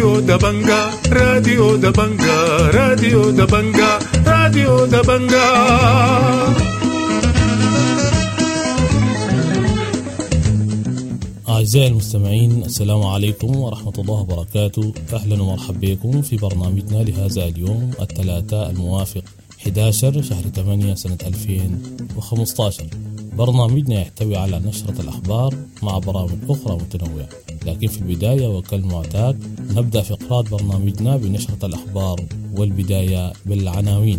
راديو دبنجا راديو دبنجا راديو دبنجا راديو دبنجا. أعزائي المستمعين، السلام عليكم ورحمة الله وبركاته. أهلا ومرحبا بكم في برنامجنا لهذا اليوم الثلاثاء الموافق 11 شهر 8 سنة 2015. برنامجنا يحتوي على نشرة الأخبار مع برامج أخرى متنوعة، لكن في البداية وكالمعتاد نبدأ فقرات برنامجنا بنشرة الأخبار، والبداية بالعناوين.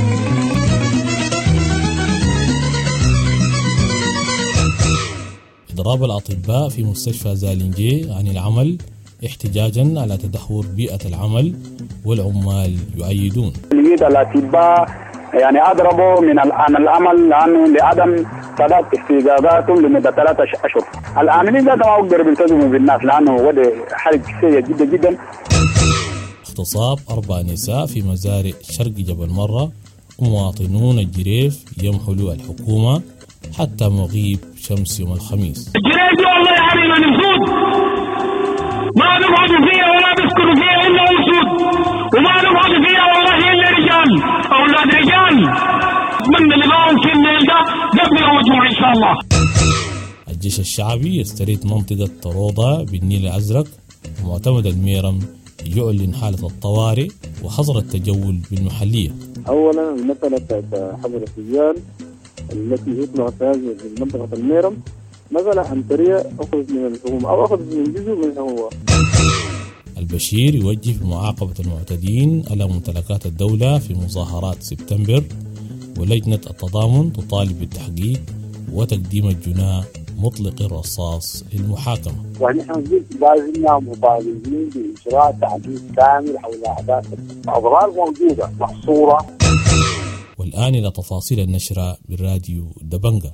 إضراب الأطباء في مستشفى زالنجي عن العمل احتجاجا على تدهور بيئة العمل، والعمال يؤيدون. الأطباء أضربوا عن العمل لعدم سداد استجاباتهم لمدة 3 أشهر. العاملين ذاتهم ما يقدروا يلتزموا بالناس لأنه وضع حرج سيء جدا جدا. اغتصاب 4 نساء في مزارع شرق جبل مرة، ومواطنون الجريف يمحلوا الحكومة حتى مغيب شمس يوم الخميس. الجريف دي والله يا حبيبي نسود، ما نقعد فيها ولا نسكن فيها إلا أسود، وما نقعد فيها والله إلا رجال أولاد رجال. من اللي معهم في الليل ده قبل الرجوع إن شاء الله. الجيش الشعبي يستريد منطقة طروضة بالنيل الأزرق، ومعتمد الميرم يعلن حالة الطوارئ وحظر التجول بالمحلية. أولا المسألة حظر السجان التي يطلع في منطقة الميرم مثلا عن طريق أخذ من الحكومة أو أخذ من جزء من الحكومة. البشير يوجه بمعاقبة المعتدين على ممتلكات الدولة في مظاهرات سبتمبر، ولجنة التضامن تطالب بالتحقيق وتقديم الجناء مطلق الرصاص للمحاكمة. ونحن لازمنا مطالبين بإجراء تعديل كامل حول أحداث الأضرار موجودة محصورة. والآن إلى تفاصيل النشرة بالراديو دبنجا.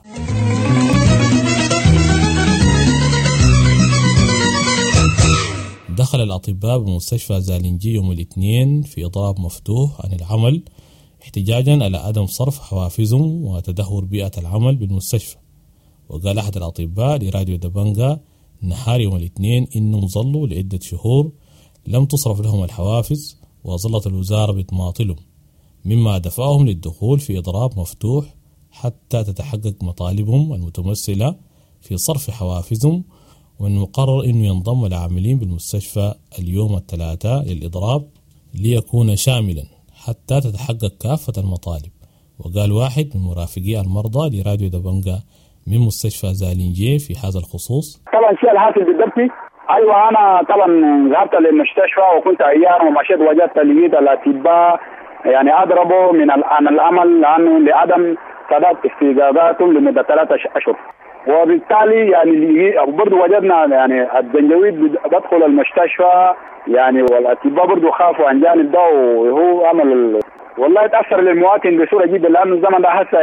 دخل الأطباء بمستشفى زالنجي يوم الاثنين في إضراب مفتوح عن العمل احتجاجا على عدم صرف حوافزهم وتدهور بيئة العمل بالمستشفى. وقال أحد الأطباء لراديو دبنجا نهار يوم الاثنين إنهم ظلوا لعدة شهور لم تصرف لهم الحوافز، وظلت الوزارة بتماطلهم، مما دفعهم للدخول في إضراب مفتوح حتى تتحقق مطالبهم المتمثلة في صرف حوافزهم. والمقرر أنه ينضم العاملين بالمستشفى اليوم الثلاثاء للإضراب ليكون شاملا حتى تتحقق كافة المطالب. وقال واحد من مرافقي المرضى لراديو دبنجا من مستشفى زالنجي في هذا الخصوص: طبعا الشيء الحاصل بالضبط أيوة، أنا طبعا ذهبت للمستشفى وكنت عيان ومشيت وجدت لقيت الأطباء أضربوا عن العمل لعدم سداد استجاباتهم لمدة 3 أشهر. وبالتالي برضو وجدنا الزنجويد بدخل المستشفى والأطباء برضو خافوا عن جانب ده، وهو عمل والله تأثر للمواطن بصورة جدا، لأنه الزمن ده هسه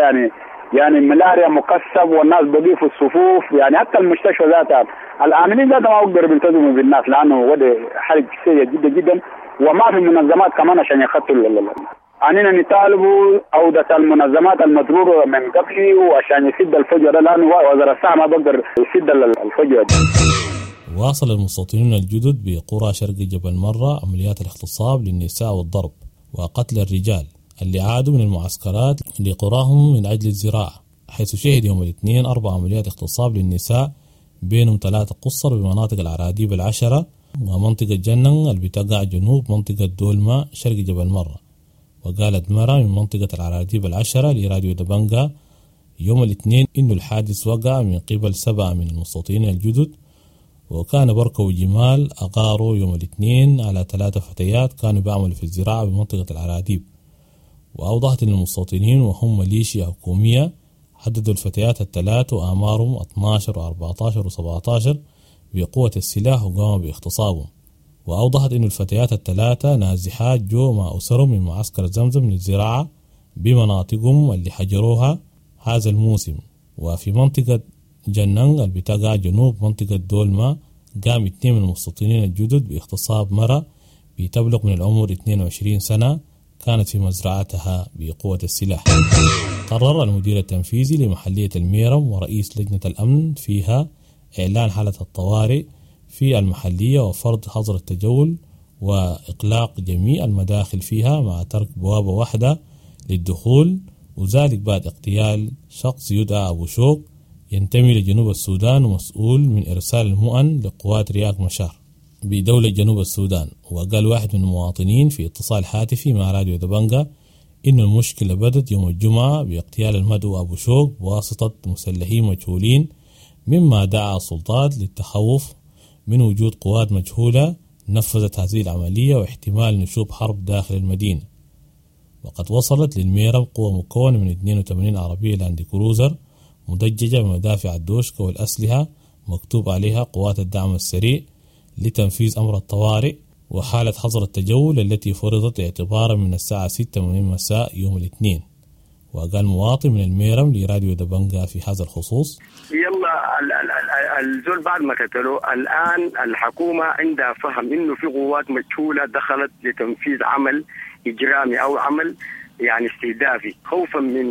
ملاريا مكثف والناس بقي في الصفوف. حتى المستشفى ذاتها العاملين ذاتها ما يقدروا يلتزموا بالناس لأنه وضع حرج سيء جدا جدا، وما في منظمات كمان عشان يخطوا. أننا نطالبوا عودة المنظمات المضرورة من قبل وعشان يسد الفجوة ده، لأنه وزارة الصحة ما بقدر يسد الفجوة دي. واصل المستوطنون الجدد بقرى شرق جبل مرة عمليات الاغتصاب للنساء والضرب وقتل الرجال اللي عادوا من المعسكرات لقراهم من أجل الزراعة، حيث شهد يوم الاثنين 4 عمليات اغتصاب للنساء، بينهم 3 قصر بمناطق العراديب 10 ومنطقة جنن اللي بتقع جنوب منطقة دولما شرق جبل مرة. وقالت مرة من منطقة العراديب 10 لراديو دبنجا يوم الاثنين إنه الحادث وقع من قبل 7 من المستوطنين الجدد، وكان بركوا جمال أغاروا يوم الاثنين على 3 فتيات كانوا بيعملوا في الزراعة بمنطقة العراديب. وأوضحت أن المستوطنين وهم ميليشيا حكومية حددوا الفتيات ال3 وأعمارهم 12 و14 و17 بقوة السلاح وقاموا باغتصابهم. وأوضحت أن الفتيات ال3 نازحات جو مع أسرهم من معسكر زمزم للزراعة بمناطقهم اللي حجروها هذا الموسم. وفي منطقة جنن اللي بتقع جنوب منطقة دولما قام 2 من المستوطنين الجدد باغتصاب مرة بتبلغ من العمر 22 سنة كانت في مزرعتها بقوة السلاح. قرر المدير التنفيذي لمحلية الميرم ورئيس لجنة الأمن فيها إعلان حالة الطوارئ في المحلية وفرض حظر التجول وإغلاق جميع المداخل فيها مع ترك بوابة واحدة للدخول، وذلك بعد اغتيال شخص يدعى أبو شوق ينتمي لجنوب السودان ومسؤول من إرسال المؤن لقوات رياك مشار بدولة جنوب السودان. وقال واحد من المواطنين في اتصال هاتفي مع راديو دبنجة إن المشكلة بدت يوم الجمعة باغتيال المدعو أبو شوق بواسطة مسلحين مجهولين، مما دعا السلطات للتخوف من وجود قوات مجهولة نفذت هذه العملية واحتمال نشوب حرب داخل المدينة. وقد وصلت للميرم قوة مكونة من 82 عربية لاند كروزر مدججة بمدافع الدوشكا والأسلحة مكتوب عليها قوات الدعم السريع لتنفيذ أمر الطوارئ وحالة حظر التجول التي فرضت اعتبارا من الساعة 6 من مساء يوم الاثنين. وقال مواطن من الميرم لراديو دبنجة في هذا الخصوص: يلا الزول بعد ما قتلوا الآن الحكومة عندها فهم إنه في قوات مجهولة دخلت لتنفيذ عمل إجرامي أو عمل يعني استهدافي، خوفا من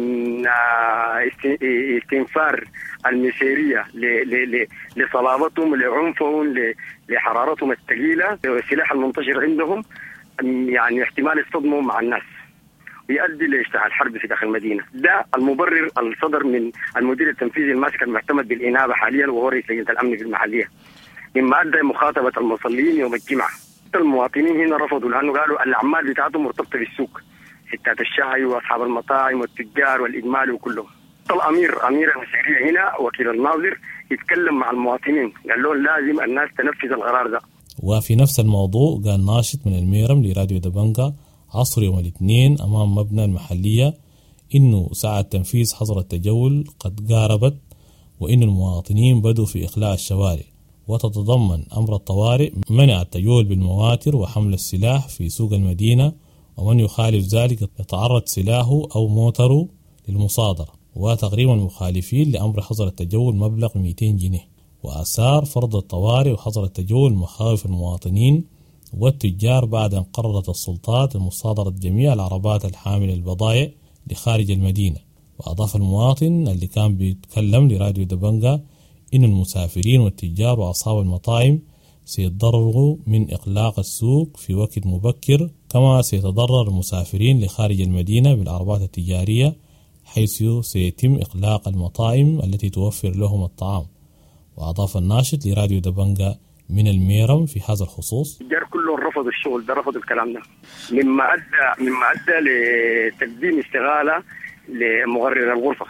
استنفار المسيرية لصلابتهم، لعنفهم، لحرارتهم الثقيلة، السلاح المنتشر عندهم يعني احتمال يصطدموا مع الناس ويؤدي لاشتعال حرب في داخل المدينة. ده المبرر الصدر من المدير التنفيذي الماسك المعتمد بالإنابة حاليا وهو رئيس لجنة الأمن في المحلية، مما أدى مخاطبة المصلين يوم الجمعة. المواطنين هنا رفضوا لأنه قالوا الأعمال بتاعتهم مرتبطة بالسوق، ستات الشاي وأصحاب المطاعم والتجار والإجمال وكلهم. أمير المسيرية هنا وكيل الناظر يتكلم مع المواطنين، قال لهم لازم الناس تنفذ القرار ده. وفي نفس الموضوع قال ناشط من الميرم لراديو دبنجة عصر يوم الاثنين أمام مبنى المحلية إنه ساعة تنفيذ حظر التجول قد قاربت، وإن المواطنين بدوا في إخلاء الشوارع، وتتضمن أمر الطوارئ منع التجول بالمواتر وحمل السلاح في سوق المدينة، ومن يخالف ذلك يتعرض سلاحه أو موتره للمصادرة. وتقريبا المخالفين لأمر حظر التجول مبلغ 200 جنيه. وآثار فرض الطوارئ وحظر التجول مخاوف المواطنين والتجار بعد أن قررت السلطات مصادرة جميع العربات الحاملة البضائع لخارج المدينة. وأضاف المواطن اللي كان بيتكلم لراديو دبنجة إن المسافرين والتجار وأصحاب المطاعم سيتضرروا من إغلاق السوق في وقت مبكر، كما سيتضرر المسافرين لخارج المدينة بالعربات التجارية، حيث سيتم إغلاق المطاعم التي توفر لهم الطعام. وأضاف الناشط لراديو دبنجة من الميرم في هذا الخصوص: التجار كلهم رفضوا الشغل ده، رفضوا الكلام ده، مما أدى لتقديم استغالة لمغرر الغرفة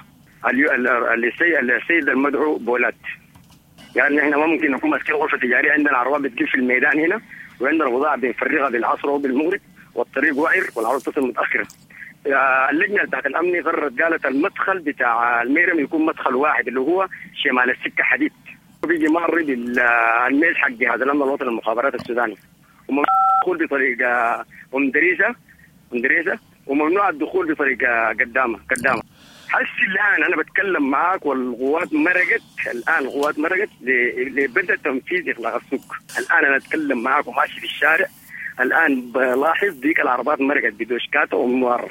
السيد المدعو بولات. يعني احنا ما ممكن نكون ماسكين غرفة تجارية عندنا عربات بتجيب في الميدان هنا، وعندنا بضاعة بنفرغها بالعصر وبالمغرب والطريق وعر والعربات تصل متأخرة. اللجنة بتاعت الأمن قالت المدخل بتاع الميرم يكون مدخل واحد اللي هو شمال السكة حديد، وبيجي مر بالميز حق جهاز الأمن الوطني للمخابرات السوداني، وممنوع الدخول بطريق مندريسة، وممنوع الدخول بطريق قدامة. حس الآن أنا بتكلم معاك والقوات مرقت لبدء تنفيذ إغلاق السوق. الآن أنا أتكلم معاك وماشي في الشارع، الآن بلاحظ ديك العربات مرقت بدوشكاتها وموارة.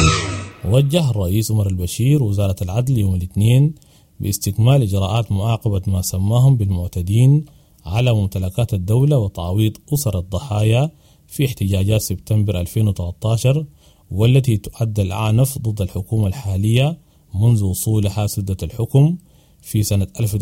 وجه الرئيس عمر البشير وزارة العدل يوم الاثنين باستكمال إجراءات معاقبة ما سماهم بالمعتدين على ممتلكات الدولة وتعويض أسر الضحايا في احتجاجات سبتمبر 2013، والتي تعد الأعنف ضد الحكومة الحالية منذ وصولها سدة الحكم في سنة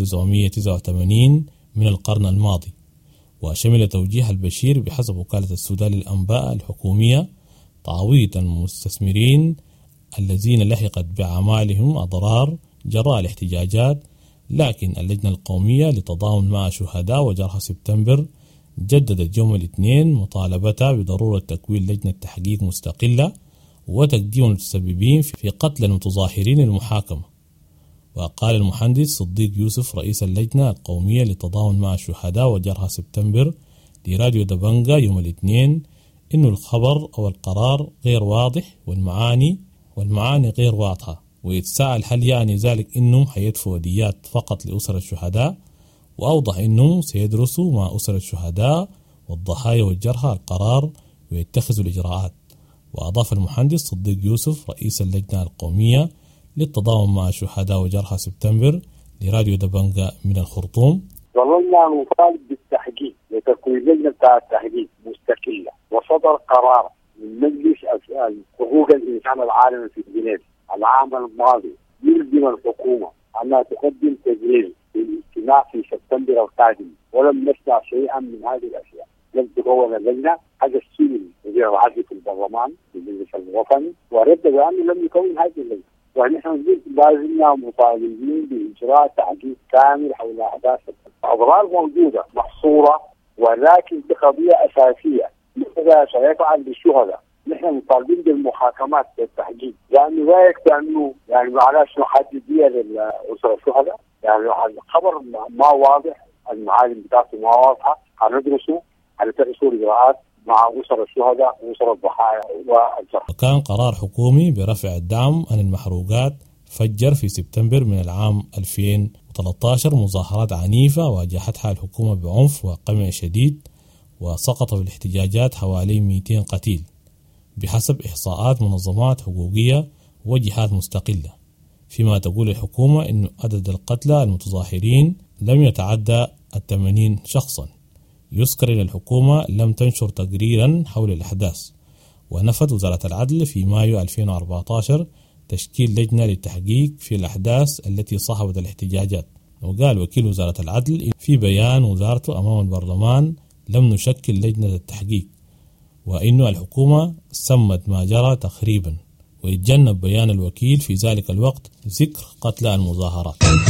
1989 من القرن الماضي. وشمل توجيه البشير بحسب وكالة السودان للأنباء الحكومية تعويض المستثمرين الذين لحقت بأعمالهم أضرار جراء الاحتجاجات. لكن اللجنة القومية للتضامن مع شهداء وجرحى سبتمبر جددت يوم الاثنين مطالبتها بضرورة تكوين لجنة تحقيق مستقلة وتقديم المتسببين في قتل المتظاهرين المحاكمة. وقال المهندس صديق يوسف رئيس اللجنة القومية للتضامن مع الشهداء وجرحى سبتمبر لراديو دبنجة يوم الاثنين إن الخبر أو القرار غير واضح والمعاني غير واضحة، ويتساءل هل يعني ذلك إنهم حيدفعوا ديات فقط لأسر الشهداء، وأوضح إنهم سيدرسوا مع أسر الشهداء والضحايا والجرحى القرار ويتخذوا الإجراءات. وأضاف المهندس صديق يوسف رئيس اللجنة القومية للتضامن مع الشهداء وجرحى سبتمبر لراديو دبنجة من الخرطوم: ظللنا نطالب بالتحقيق لتكوين لجنة التحقيق مستقلة، وصدر قرار من مجلس حقوق الإنسان العالمي في جنيف العام الماضي يلزم الحكومة أنها تقدم تقرير للاجتماع في سبتمبر القادم، ولم نسمع شيئا من هذه الأشياء. لم تكون اللجنة حاجة السوري وزير العدل في البرلمان في المجلس الوطني ورد بأنه لم يكون هذه اللجنة، ونحن لازلنا مطالبين بإجراء تحقيق كامل حول أحداث الأضرار موجودة محصورة، ولكن بقضية أساسية ماذا سيفعل بالشهداء. نحن مطالبين بالمحاكمات بالتحقيق، لأنه لا يكفي أنه يعني معلش محددية للأسرة الشهداء، يعني الخبر ما واضح، المعالم بتاعته ما واضحة، هندرسه، هنتخذ إجراءات مع أسر الشهداء وأسر الضحايا والجرحى. وكان قرار حكومي برفع الدعم عن المحروقات فجر في سبتمبر من العام 2013 مظاهرات عنيفة واجهتها الحكومة بعنف وقمع شديد، وسقط في الاحتجاجات حوالي 200 قتيل بحسب إحصاءات منظمات حقوقية وجهات مستقلة، فيما تقول الحكومة أن عدد القتلى المتظاهرين لم يتعدى 80 شخصا. يذكر أن الحكومة لم تنشر تقريرا حول الأحداث، ونفت وزارة العدل في مايو 2014 تشكيل لجنة للتحقيق في الأحداث التي صاحبت الاحتجاجات. وقال وكيل وزارة العدل في بيان وزارته أمام البرلمان: لم نشكل لجنة التحقيق، وإن الحكومة سمت ما جرى تخريبا، ويتجنب بيان الوكيل في ذلك الوقت ذكر قتلى المظاهرات.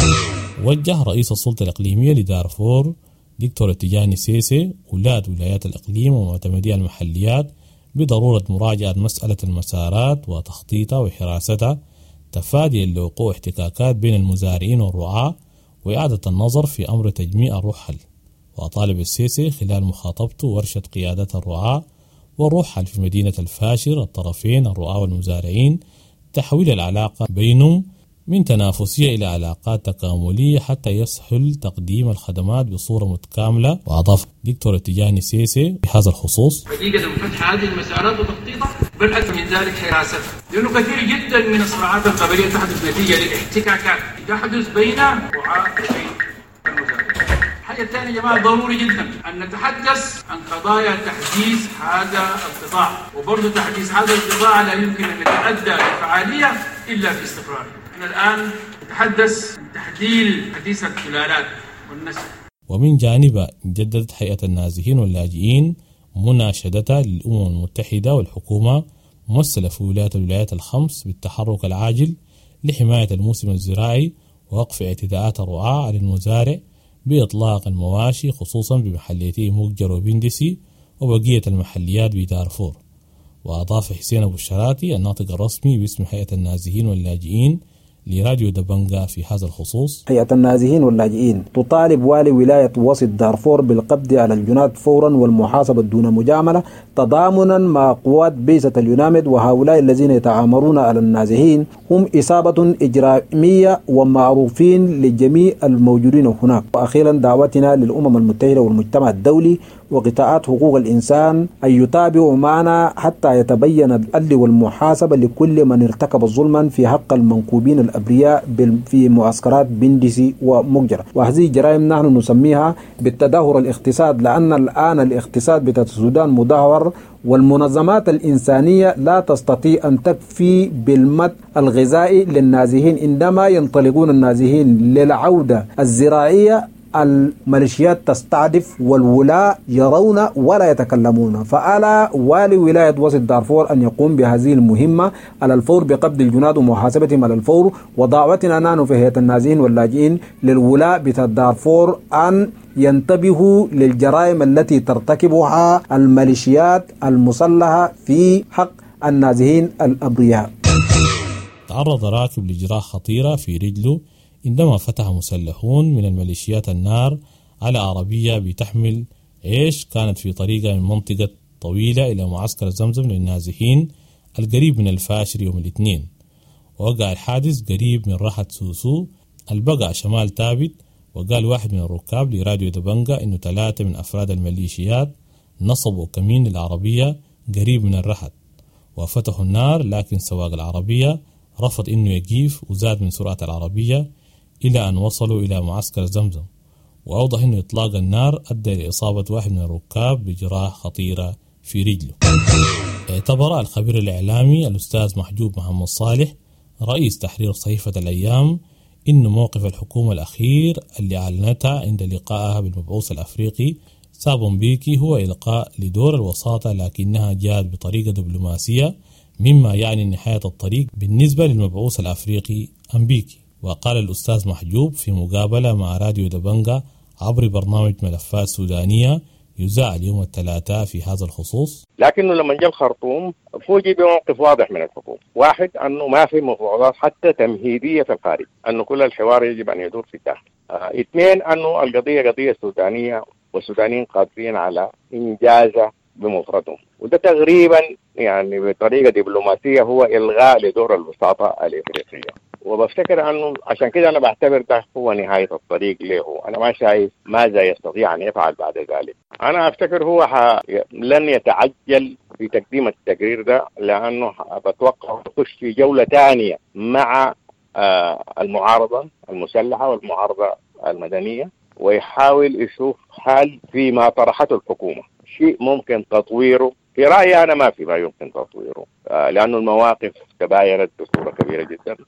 وجه رئيس السلطة الإقليمية لدارفور دكتور تيجاني سيسي ولاة ولايات الإقليم ومعتمدي المحليات بضرورة مراجعة مسألة المسارات وتخطيطها وحراستها تفاديا لوقوع احتكاكات بين المزارعين والرعاة، وإعادة النظر في أمر تجميع الرحل. وطالب السيسي خلال مخاطبته ورشة قيادة الرعاة والرحل في مدينة الفاشر الطرفين الرعاة والمزارعين تحويل العلاقة بينهم من تنافسية إلى علاقات تكاملية حتى يسهل تقديم الخدمات بصورة متكاملة. وأضاف دكتور تيجاني سيسي بهذا الخصوص: حقيقة فتح هذه المسارات وتخطيطها بالحد من ذلك حراستها، لأنه كثير جدا من الصراعات القبلية تحدث نتيجة للاحتكاكات تحدث بين رعاة وبين المزارعين. الحاجة الثانية يا جماعة ضروري جدا أن نتحدث عن قضايا تحديث هذا القطاع، وبرضه تحديث هذا القطاع لا يمكن أن يتأدى بفعالية إلا في استقرار. الآن نتحدث عن تحليل حديث السلالات والنسل. ومن جانبها جددت هيئة النازحين واللاجئين مناشدتها للأمم المتحدة والحكومة ممثلة في الولايات الخمس بالتحرك العاجل لحماية الموسم الزراعي ووقف اعتداءات الرعاة على المزارع بإطلاق المواشي خصوصا بمحليتي مقجر وبندسي وبقية المحليات بدارفور. وأضاف حسين أبو الشراتي الناطق الرسمي باسم هيئة النازحين واللاجئين لراديو دبنجا في هذا الخصوص: هيئة النازحين واللاجئين تطالب والي ولاية وسط دارفور بالقبض على الجناد فورا والمحاسبة دون مجاملة تضامنا مع قوات بيسة اليونامد، وهؤلاء الذين يتعامرون على النازحين هم إصابة إجرامية ومعروفين لجميع الموجودين هناك. وأخيرا دعوتنا للأمم المتحدة والمجتمع الدولي وقطاعات حقوق الإنسان أن يتابعوا معنا حتى يتبين العدل والمحاسبة لكل من ارتكب ظلما في حق المنكوبين الأبرياء في معسكرات بندسي ومقجرة. وهذه جرائم نحن نسميها بالتدهور الاقتصاد، لأن الآن الاقتصاد بتاع السودان مدهور، والمنظمات الإنسانية لا تستطيع أن تكفي بالمد الغذائي للنازحين. عندما ينطلقون النازحين للعودة الزراعية الميليشيات تستعدف والولاء يرون ولا يتكلمون. فعلى والي ولاية وسط دارفور أن يقوم بهذه المهمة على الفور بقبض الجناد ومحاسبتهم على الفور. ودعوتنا نحن في هيئة النازحين واللاجئين للولاء بتاع دارفور أن ينتبهوا للجرائم التي ترتكبها الميليشيات المسلحة في حق النازحين الأبرياء. تعرض راكب لجراح خطيرة في رجله عندما فتح مسلحون من الميليشيات النار على عربية بتحمل عيش كانت في طريقة من منطقة طويلة إلى معسكر زمزم للنازحين القريب من الفاشر يوم الاثنين. ووقع الحادث قريب من راحة سوسو البقع شمال تابت. وقال واحد من الركاب لراديو دبنجا إنه 3 من أفراد الميليشيات نصبوا كمين للعربية قريب من الرحد وفتحوا النار، لكن سواق العربية رفض إنه يقيف وزاد من سرعة العربية إلى أن وصلوا إلى معسكر زمزم. وأوضح أن إطلاق النار أدى لإصابة واحد من الركاب بجراح خطيرة في رجله. اعتبر الخبير الإعلامي الأستاذ محجوب محمد صالح رئيس تحرير صحيفة الأيام إن موقف الحكومة الأخير اللي أعلنتها عند لقائها بالمبعوث الأفريقي ثابو مبيكي هو إلقاء لدور الوساطة، لكنها جاءت بطريقة دبلوماسية، مما يعني نهاية الطريق بالنسبة للمبعوث الأفريقي أمبيكي. وقال الأستاذ محجوب في مقابلة مع راديو دبنجا عبر برنامج ملفات سودانية يذاع اليوم الثلاثاء في هذا الخصوص: لكنه لما جاء الخرطوم فوجئ بموقف واضح من الحكومة. واحد، أنه ما في مفاوضات حتى تمهيدية في الخارج، أنه كل الحوار يجب أن يدور في الداخل. اثنين، أنه القضية قضية سودانية والسودانيين قادرين على إنجازها بمفردهم، وده تقريبا يعني بطريقة دبلوماسية هو إلغاء لدور الوساطة الإفريقية. وبفتكر أنه عشان كده أنا بعتبر ده هو نهاية الطريق له. أنا ما شايف ماذا يستطيع أن يفعل بعد ذلك. أنا أفتكر هو لن يتعجل في تقديم التقرير ده، لأنه بتوقع يخش في جولة ثانية مع المعارضة المسلحة والمعارضة المدنية، ويحاول يشوف حل فيما طرحته الحكومة، شيء ممكن تطويره. في رأيي أنا ما يمكن تطويره، لأنه المواقف تباينت بصورة كبيرة جدا.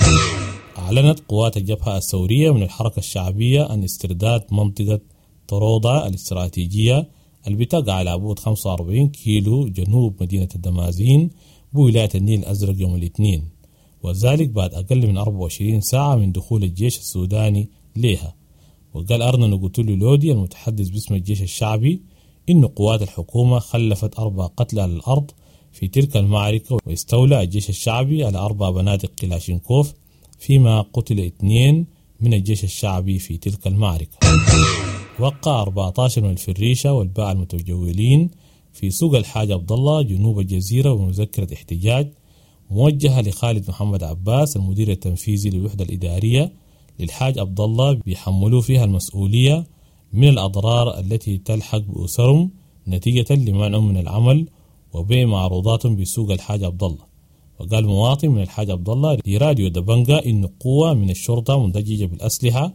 أعلنت قوات الجبهة الثورية من الحركة الشعبية عن استرداد منطقة طروضة الاستراتيجية اللي بتقع على بعد 45 كيلو جنوب مدينة الدمازين بولاية النيل الأزرق يوم الاثنين، وذلك بعد أقل من 24 ساعة من دخول الجيش السوداني ليها. وقال أرنن قتلو لودي المتحدث باسم الجيش الشعبي إن قوات الحكومة خلفت 4 قتلى على الأرض في تلك المعركة، واستولى الجيش الشعبي على 4 بنادق كلاشينكوف، فيما قتل 2 من الجيش الشعبي في تلك المعركة. وقع 14 من الفريشة والباعة المتجولين في سوق الحاج عبد الله جنوب الجزيرة بمذكرة احتجاج موجهة لخالد محمد عباس المدير التنفيذي للوحدة الإدارية للحاج عبد الله، بيحملوا فيها المسؤولية من الأضرار التي تلحق بأسرهم نتيجة لمنعهم من العمل وبيع معروضاتهم بسوق الحاج عبد الله. وقال مواطن من الحاج عبد الله لراديو دبنجا إن قوة من الشرطة مندججة بالأسلحة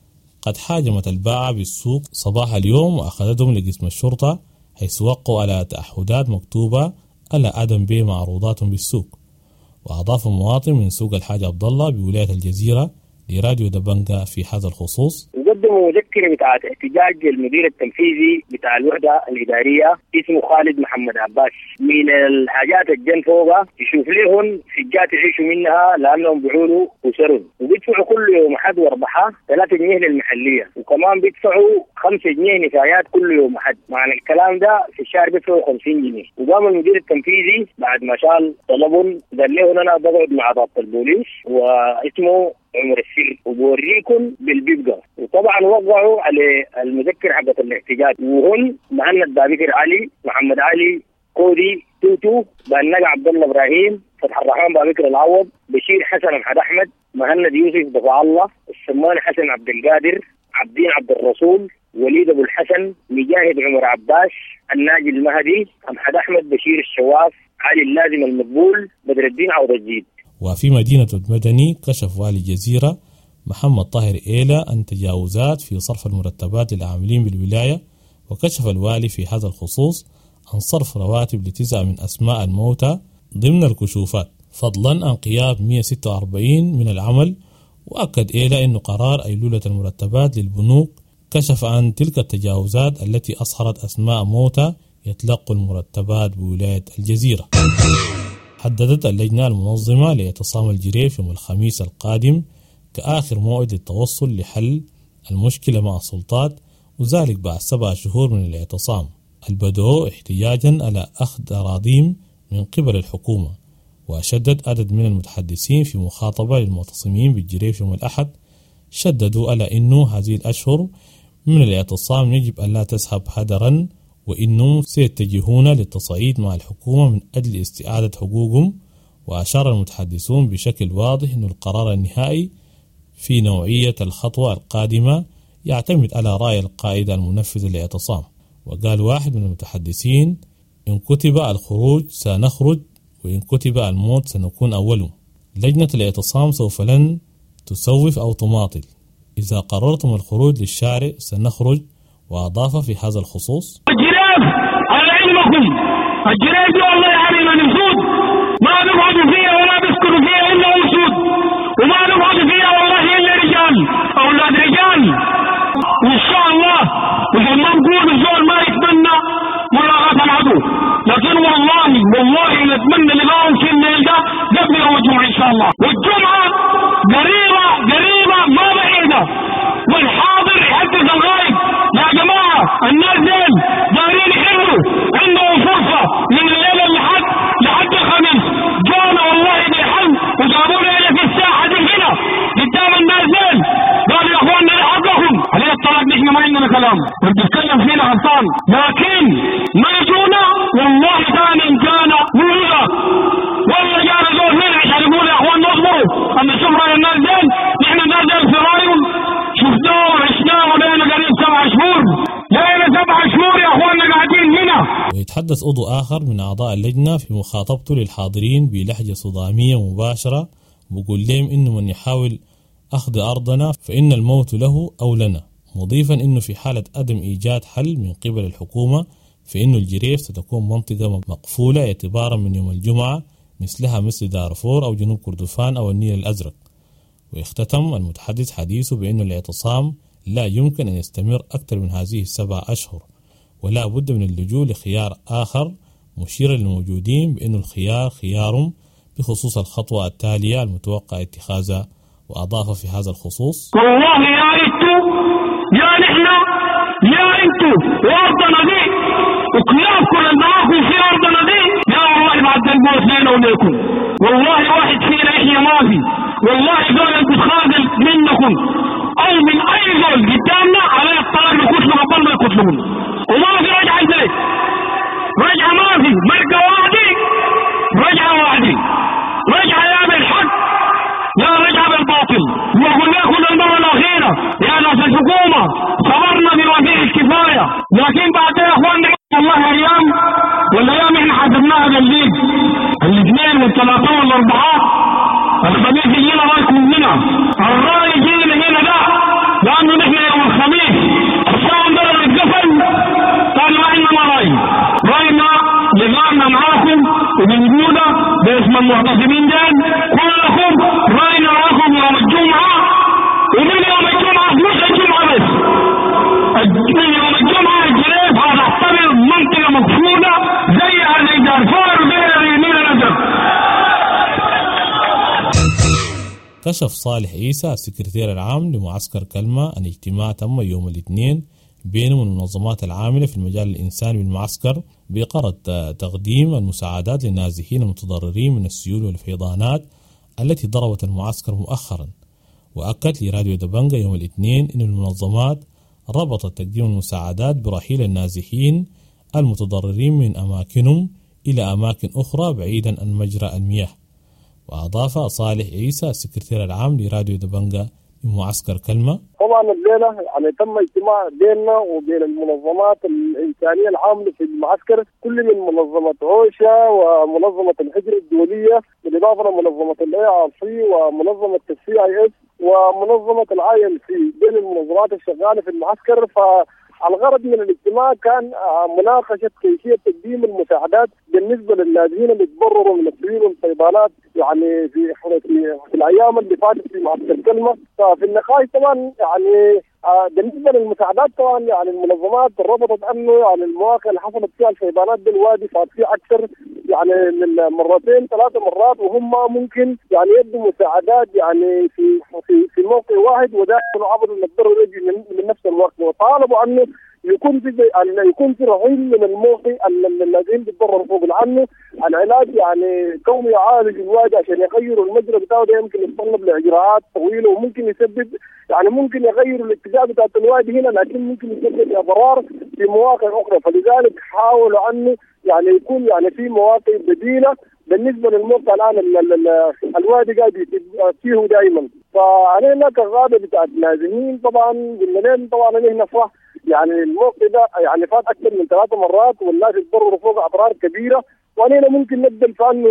قد حاجمت الباعة بالسوق صباح اليوم وأخذتهم لقسم الشرطة، حيث وقعوا على تعهدات مكتوبة على عدم بيع معروضاتهم بالسوق. وأضاف مواطن من سوق الحاج عبد الله بولاية الجزيرة لراديو دبنجا في هذا الخصوص: قدموا مذكرة بتاعت احتجاج المدير التنفيذي بتاع الوحدة الإدارية اسمه خالد محمد عباس. من الحاجات الجن فوقها يشوف لهم حجات يعيشوا منها لأنهم بيعولوا أسرهم، وبيدفعوا كل يوم حد واربحة 3 جنيه للمحلية، وكمان بيدفعوا 5 جنيه نفايات كل يوم حد. معنى الكلام ده في الشهر بيدفعوا 50 جنيه. وقام المدير التنفيذي بعد ما شال طلبهم قال له أنا بقعد مع ضابط البوليس واسمه عمر السر وبوريكم بالبيبقى. وطبعا وقعوا على المذكر حقة الاحتجاج، وهم مهند بابكر علي، محمد علي كودي توتو، بنجا عبد الله ابراهيم، فتح الرحمن بابكر العوض، بشير حسن محمد احمد، مهند يوسف دفع الله، السمان حسن عبد القادر، عبدين عبد الرسول، وليد ابو الحسن، مجاهد عمر عباس، الناجي المهدي، محمد احمد، بشير الشواف، علي اللازم المقبول، بدر الدين عوض الجديد. وفي مدينة المدني كشف والي الجزيرة محمد طاهر إيلا عن تجاوزات في صرف المرتبات للعاملين بالولاية، وكشف الوالي في هذا الخصوص عن صرف رواتب ل9 من أسماء الموتى ضمن الكشوفات، فضلا عن غياب 146 من العمل. وأكد إيلا أن قرار أيلولة المرتبات للبنوك كشف عن تلك التجاوزات التي أصهرت أسماء موتى يتلقوا المرتبات بولاية الجزيرة. حددت اللجنة المنظمة لاعتصام الجريف يوم الخميس القادم كآخر موعد للتوصل لحل المشكلة مع السلطات، وذلك بعد 7 شهور من الاعتصام البدأوا احتجاجا على أخذ أراضيهم من قبل الحكومة. وشدد عدد من المتحدثين في مخاطبة للمعتصمين بالجريف يوم الأحد، شددوا على أنه هذه الأشهر من الاعتصام يجب أن لا تذهب هدرا، وإنهم سيتجهون للتصعيد مع الحكومة من أجل استعادة حقوقهم. وأشار المتحدثون بشكل واضح أن القرار النهائي في نوعية الخطوة القادمة يعتمد على رأي القائد المنفذ للاعتصام. وقال واحد من المتحدثين: إن كتب الخروج سنخرج، وإن كتب الموت سنكون أولهم. لجنة الاعتصام سوف لن تسوف أو تماطل، إذا قررتم الخروج للشارع سنخرج. وأضاف في هذا الخصوص: الجريف على علمكم، الجريف دي والله يعني من السود ما نقعد فيها ولا بيسكنوا فيها إلا أسود، وما نقعد فيها والله إلا رجال أولاد رجال. وإن شاء الله وإذا ما نقول الزول ما يتمنى ملاقاة العدو، لكن والله نتمنى لقاهم في الليل ده قبل يوم الجمعة إن شاء الله. والجمعة قريبة ما بعيدة، والحاضر يحدث الغايب. يا جماعة الناس دين دارين يحلوا، عندهم فرصة من الليلة لحد الخميس. جانا والله بالحل وجابونا إلى في الساحة دي هنا قدام الناس دين، قالوا يا أخواننا لحقهم عليه الطلاق. نحن ما عندنا كلام بنتكلم فينا غلطان، لكن ما يجونا والله كان إن كان مولى والله جانا زول هنا عشان يقول يا أخواننا اصبروا أما شمرا الناس دين. نحن الناس دين في رايهم شفناه وعشناه ولينا قريب 7 شهور، لينا 7 شهور يا أخواننا قاعدين هنا. ويتحدث عضو آخر من أعضاء اللجنة في مخاطبته للحاضرين بلهجة صدامية مباشرة، وبقول لهم إنه من يحاول أخذ أرضنا فإن الموت له أو لنا، مضيفا إنه في حالة عدم إيجاد حل من قبل الحكومة فإنه الجريف ستكون منطقة مقفولة اعتبارا من يوم الجمعة، مثلها مثل دارفور أو جنوب كردفان أو النيل الأزرق. ويختتم المتحدث حديثه بأن الاعتصام لا يمكن أن يستمر أكثر من هذه 7 أشهر، ولا بد من اللجوء لخيار آخر، مشيرا للموجودين بأن الخيار خيارهم بخصوص الخطوة التالية المتوقع اتخاذها. وأضاف في هذا الخصوص: والله يا انتو يا نحن يا انتو وارضنا دي وكلابكم اللي معاكم في ارضنا دي، يا والله بعد الموت لينا وليكم. والله واحد فينا يحيى ما في، والله زول بتخاذل منكم او من اي زول قدامنا على الطلاق يقتلوا قبل ما يقتلون، وما في رجعه البيت، رجعه ما في، مرقه واحده، رجعه واحده، رجعه يا بالحق يا رجعه بالباطل. وقل لكم المره الاخيره يا ناس الحكومه صبرنا بما فيه الكفايه، لكن بعدين يا اخواننا والله ايام والايام احنا حسبناها بالليل، الاثنين والثلاثه والاربعاء، الخميس يجينا رايكم مننا، الراي يجينا هنا ده لانه نحن يوم الخميس الصوم ده اتقفل، قال ما عندنا راي، راينا لقانا معاكم وبنقوله باسم المعتصمين دين كلكم، راينا معاكم يوم الجمعه، ومن يوم الجمعه مش الجمعه بس، من يوم الجمعه الجريف هتعتبر منطقه مقفوله زيها زي دارفور وغيرها زي النيل الازرق. كشف صالح عيسى السكرتير العام لمعسكر كلمة عن اجتماع تم يوم الاثنين بين المنظمات العاملة في المجال الإنساني بالمعسكر بغرض تقديم المساعدات للنازحين المتضررين من السيول والفيضانات التي ضربت المعسكر مؤخرا. وأكد لراديو دبنجة يوم الاثنين أن المنظمات ربطت تقديم المساعدات برحيل النازحين المتضررين من أماكنهم إلى أماكن أخرى بعيدا عن مجرى المياه. وأضاف صالح عيسى السكرتير العام لراديو دبنجة بمعسكر كلمة: طبعا الليلة يعني تم اجتماع بيننا وبين المنظمات الإنسانية العاملة في المعسكر، كل من منظمة عوشة ومنظمة الهجرة الدولية بالإضافة لمنظمة ARC ومنظمة CIS ومنظمة ILC، بين المنظمات الشغالة في المعسكر. فالغرض من الاجتماع كان مناقشة كيفية تقديم المساعدات بالنسبة للاجئين اللي تضرروا من السيول والفيضانات يعني في الأيام اللي فاتت في معسكر كلمة. ففي النقاش طبعا يعني بالنسبة للمساعدات طبعا يعني المنظمات ربطت أنه يعني المواقع اللي حصلت فيها الفيضانات بالوادي صار فيه أكثر يعني من 2 3 مرات، وهم ممكن يعني يدوا مساعدات يعني في موقع واحد، وده عبر المقدار يجي من نفس الوقت. وطالبوا أنه يكون في رحيل من الموقع الذين بيتضرروا فوق، لأنه العلاج يعني كونه يعالج الوادي عشان يغيروا المجرى بتاعه ده يمكن يتطلب لإجراءات طويلة، وممكن يسبب يعني ممكن يغيروا الاتجاه بتاع الوادي هنا، لكن ممكن يسبب أضرار في مواقع أخرى. فلذلك حاولوا أنه يعني يكون يعني في مواقع بديلة بالنسبة للموقع الآن الوادي قاعد فيه دائما. فعلينا كغابة بتاعت نازحين طبعا قلنا لهم طبعا نحن صح يعني الموقع ده يعني فات أكثر من 3 مرات والناس يتضرروا فوق أضرار كبيرة، وعلينا ممكن نبدل في أنه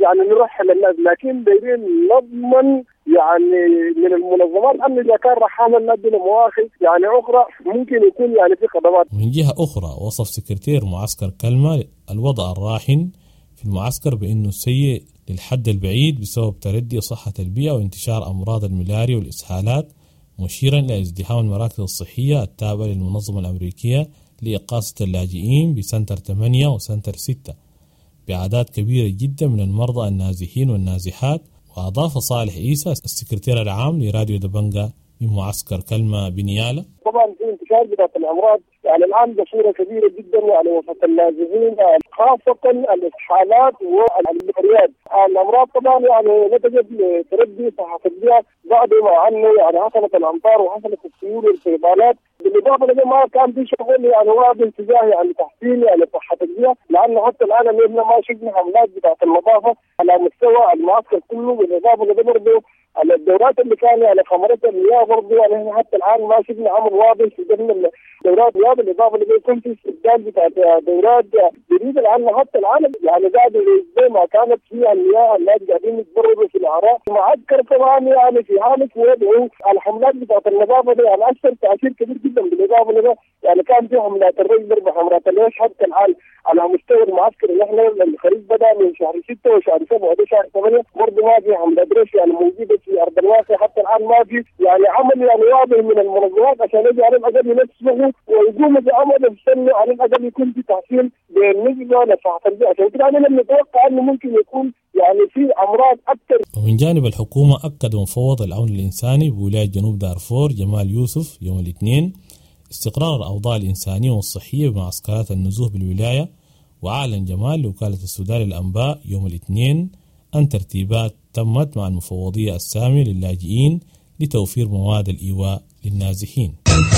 يعني نرحل الناس، لكن دايرين نضمن يعني من المنظمات أن إذا كان رحال الناس بلا مؤاخذ يعني أخرى ممكن يكون يعني في خدمات. من جهة أخرى وصف سكرتير معسكر كلمة الوضع الراهن في المعسكر بأنه سيء للحد البعيد بسبب تردي صحة البيئة وانتشار أمراض الملاريا والإسهالات، مشيرا إلى ازدحام المراكز الصحية التابعة للمنظمة الأمريكية لإقاصة اللاجئين بسنتر 8 وسنتر 6 بأعداد كبيرة جدا من المرضى النازحين والنازحات. وأضاف صالح عيسى السكرتير العام لراديو دبنجا من معسكر كلمة بنيالة: طبعا في انتشار بتاعت الأمراض يعني الآن بصورة كبيرة جدا يعني وسط اللاجئين، خاصة الإسهالات والملاريات. الأمراض طبعا يعني نتجت لتردي صحة البيئة بعد ما عنه يعني حصلت الأمطار وحصلت السيول والفيضانات، بالإضافة لما ما كان في شغل يعني واضح اتجاه يعني تحسين يعني صحة البيئة، لأنه حتى الآن لما ما شفنا حملات بتاعت النظافة على مستوى المعسكر كله، بالإضافة لده برضه على الدورات اللي كان يعني خمرت المياه برضه يعني حتى الآن ما شفنا عمل واضح في ضمن دورات رياض، بالإضافة لده يكون في استبدال بتاعت دورات جديدة، لأن حتى العالم يعني قاعد زي ما كانت فيها المياه الناس قاعدين يتبرروا في الأعراء. معسكر طبعا يعني في حالة وضعه الحملات بتاعت النظافة دي يعني أثر تأثير كبير جدا، بالإضافة لده يعني كان في حملات الري ضرب حملات الريش حتى الآن على مستوى المعسكر اللي احنا الخريف بدأ من شهر 6 وشهر 7 وهذا شهر 8 برضه ما في حملات ريش يعني موجودة في أرض الواقع، حتى الآن ما في يعني عمل يعني واضح من المنظمات عشان يجي على الأقل ينفسه ويقوم بعمل السنة على الأقل يكون في تحسين بالنسبة لصحة البيئة. عشان كده أنا نتوقع إنه ممكن يكون يعني في أمراض أكثر. ومن جانب الحكومة أكد مفوض العون الإنساني بولاية جنوب دارفور جمال يوسف يوم الاثنين استقرار الأوضاع الإنسانية والصحية بمعسكرات النزوح بالولاية. وأعلن جمال لوكالة السودان للأنباء يوم الاثنين أن ترتيبات تمت مع المفوضية السامية للاجئين لتوفير مواد الإيواء للنازحين.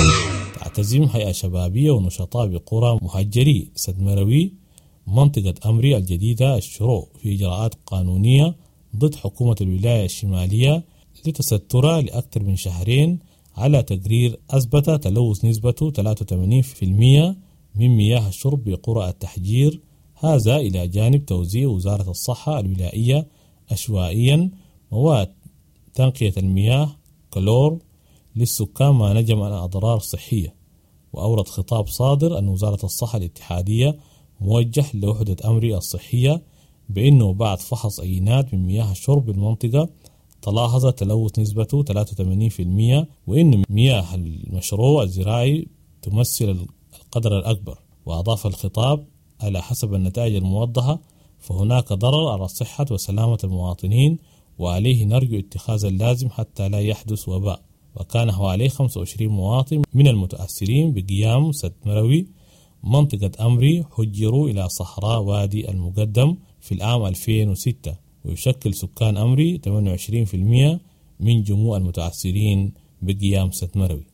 تعتزم هيئة شبابية ونشطاء بقرى مهجري سدمروي منطقة أمري الجديدة الشروع في إجراءات قانونية ضد حكومة الولاية الشمالية لتسترها لأكثر من شهرين على تقرير أثبت تلوث نسبته 83% من مياه الشرب بقرى التحجير، هذا إلى جانب توزيع وزارة الصحة الولائية عشوائيا مواد تنقية المياه كلور للسكان ما نجم عن أضرار صحية. وأورد خطاب صادر أن وزارة الصحة الاتحادية موجه لوحدة أمري الصحية بأنه بعد فحص عينات من مياه الشرب بالمنطقة تلاحظ تلوث نسبته 83%، وأن مياه المشروع الزراعي تمثل القدر الأكبر. وأضاف الخطاب: على حسب النتائج الموضحة فهناك ضرر على صحة وسلامة المواطنين، وعليه نرجو اتخاذ اللازم حتى لا يحدث وباء. وكان حوالي 25 مواطن من المتأثرين بقيام سدمروي منطقة أمري هجروا إلى صحراء وادي المقدم في العام 2006، ويشكل سكان أمري 28% من جموع المتأثرين بقيام سدمروي.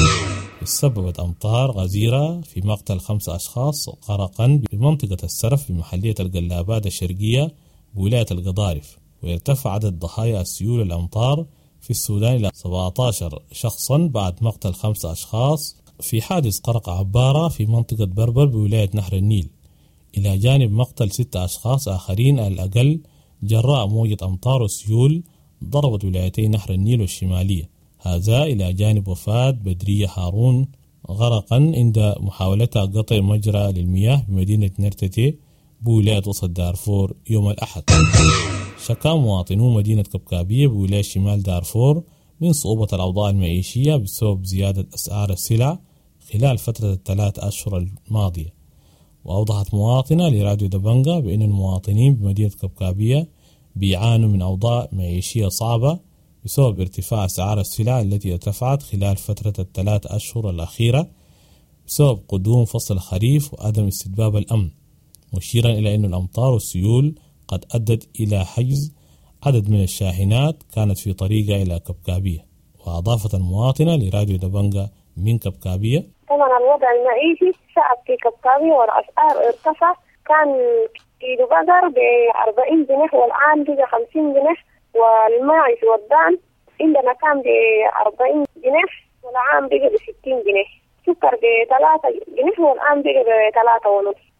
سببت أمطار غزيرة في مقتل 5 أشخاص غرقا بمنطقة السرف بمحلية القلابات الشرقية بولاية القضارف، ويرتفع عدد ضحايا السيول الأمطار في السودان إلى 17 شخصا بعد مقتل 5 أشخاص في حادث قرق عبارة في منطقة بربر بولاية نهر النيل، إلى جانب مقتل 6 أشخاص آخرين على الأقل جراء موجة أمطار وسيول ضربت ولايتي نهر النيل والشمالية، هذا إلى جانب وفاة بدرية هارون غرقا عند محاولتها قطع مجرى للمياه بمدينة نرتتي بولاية وسط دارفور يوم الأحد. شكا مواطنو مدينة كبكابية بولاية شمال دارفور من صعوبة الأوضاع المعيشية بسبب زيادة أسعار السلع خلال فترة ال3 أشهر الماضية. وأوضحت مواطنة لراديو دبنجا بأن المواطنين بمدينة كبكابية بيعانوا من أوضاع معيشية صعبة بسبب ارتفاع أسعار السلع التي ارتفعت خلال فترة ال3 أشهر الأخيرة بسبب قدوم فصل الخريف وعدم استتباب الأمن، مشيرا إلى أن الأمطار والسيول قد أدت إلى حجز عدد من الشاحنات كانت في طريقها إلى كبكابية. وأضافت المواطنة لراديو دبنجا من كبكابية: طبعا الوضع المعيشي صعب في كبكابية والأسعار ارتفع، كان كيلو بقر ب40 جنيه والآن بقى 50 جنيه، والماعز والدان عندنا كان ب40 جنيه والعام بقى ب60 جنيه، سكر ب3 جنيه والآن بقى ب3 ونص،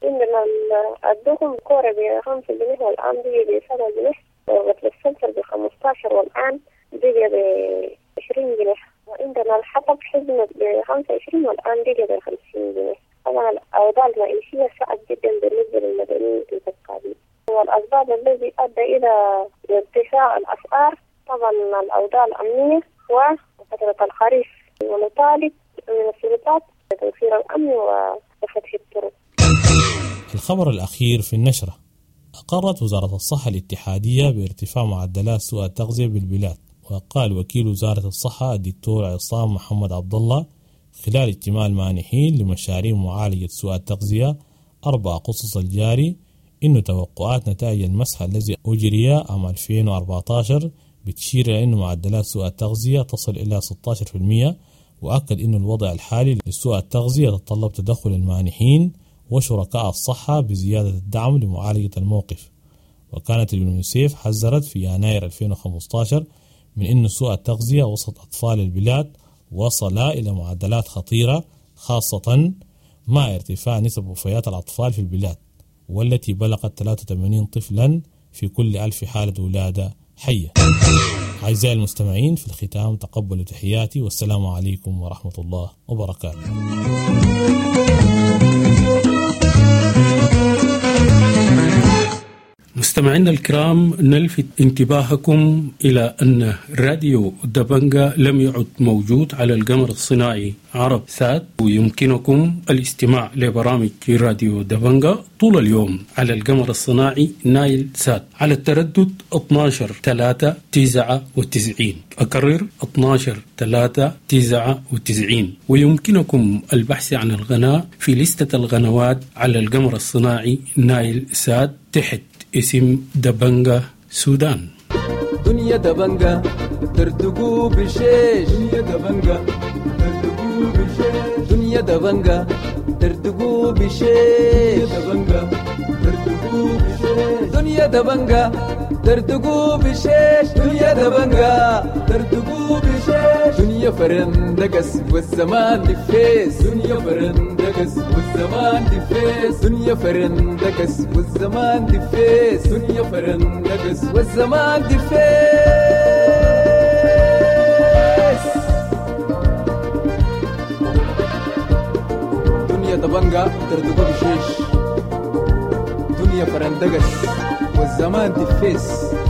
عندنا الدخن كورة ب5 جنيه والآن بيجي ب7 جنيه، وغسل السمسر ب15 والآن بيجي ب20 جنيه، وعندنا الحطب حزمة ب25 والآن بيجي ب50 جنيه. طبعا الأوضاع المعيشية صعب جدا بالنسبة للمدنيين المتقاعدين، والأسباب الذي أدى إلى ارتفاع الأسعار طبعا الأوضاع الأمنية وفترة الخريف، ونطالب من السلطات توفير الأمن وفتح الطرق. الخبر الأخير في النشرة: أقرت وزارة الصحة الاتحادية بارتفاع معدلات سوء التغذية بالبلاد. وقال وكيل وزارة الصحة الدكتور عصام محمد عبد الله خلال اجتماع المانحين لمشاريع معالجة سوء التغذية 4 أغسطس الجاري إن توقعات نتائج المسح الذي أجري عام 2014 بتشير إلى أن معدلات سوء التغذية تصل إلى 16%. وأكد أن الوضع الحالي لسوء التغذية يتطلب تدخل المانحين وشركاء الصحة بزيادة الدعم لمعالجة الموقف. وكانت اليونيسيف حذرت في يناير 2015 من أن سوء التغذية وسط أطفال البلاد وصل إلى معدلات خطيرة، خاصة مع ارتفاع نسب وفيات الأطفال في البلاد، والتي بلغت 83 طفلا في كل 1000 حالة ولادة حية. أعزائي المستمعين، في الختام تقبلوا تحياتي والسلام عليكم ورحمة الله وبركاته. مستمعينا الكرام، نلفت انتباهكم إلى أن راديو دبنجا لم يعد موجود على القمر الصناعي عرب سات، ويمكنكم الاستماع لبرامج راديو دبنجا طول اليوم على القمر الصناعي نايل سات على التردد 12-3-99. أكرر 12-3-99. ويمكنكم البحث عن القناة في لستة القنوات على القمر الصناعي نايل سات تحت اسم دبنجا سودان. دنيا دبنجا ترتقو بشيش، دنيا دبنجا ترتقو بشيش، دنيا دبنجا ترتقو بشيش، دبنجا ترتقو بشيش، دنيا دبنجا ترتقو بشيش، دنيا دبنجا ترتقو بشيش، دنيا فرندقس والزمان دفيس، دنيا فرندقس والزمان دفيس، دنيا فرندقس والزمان دفيس، دنيا فرندقس والزمان دفيس، دنيا دبنجا ترتقو بشيش، دنيا فرندقس والزمان دفيس.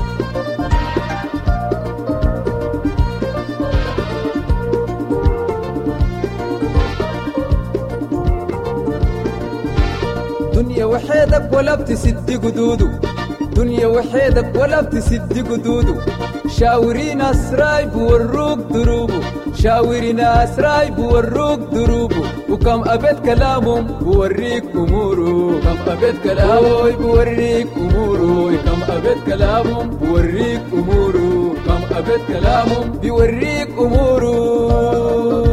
دنيا وحيدك ولا بتسد قدودو، دنيا وحيدك ولا بتسد قدودو، شاورين أسراي بوروك دروبو، شاورين أسراي بوروك دروبو، وكم أبد كلامهم بوريك أمورو، كم أبد كلامهم بوريك أمورو، كم أبد كلامهم بوريك أمورو، كم أبد كلامهم بوريك أمورو.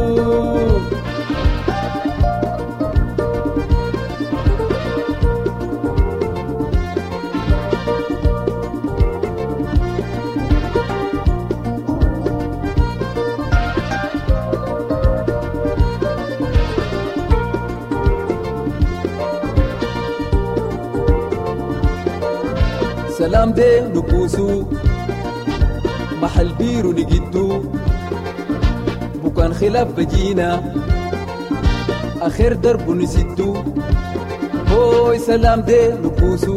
سلام دي نبوسو محل بيرو نجدو، بكان خلاف بجينا آخر درب نسدو، هوي سلام دي نبوسو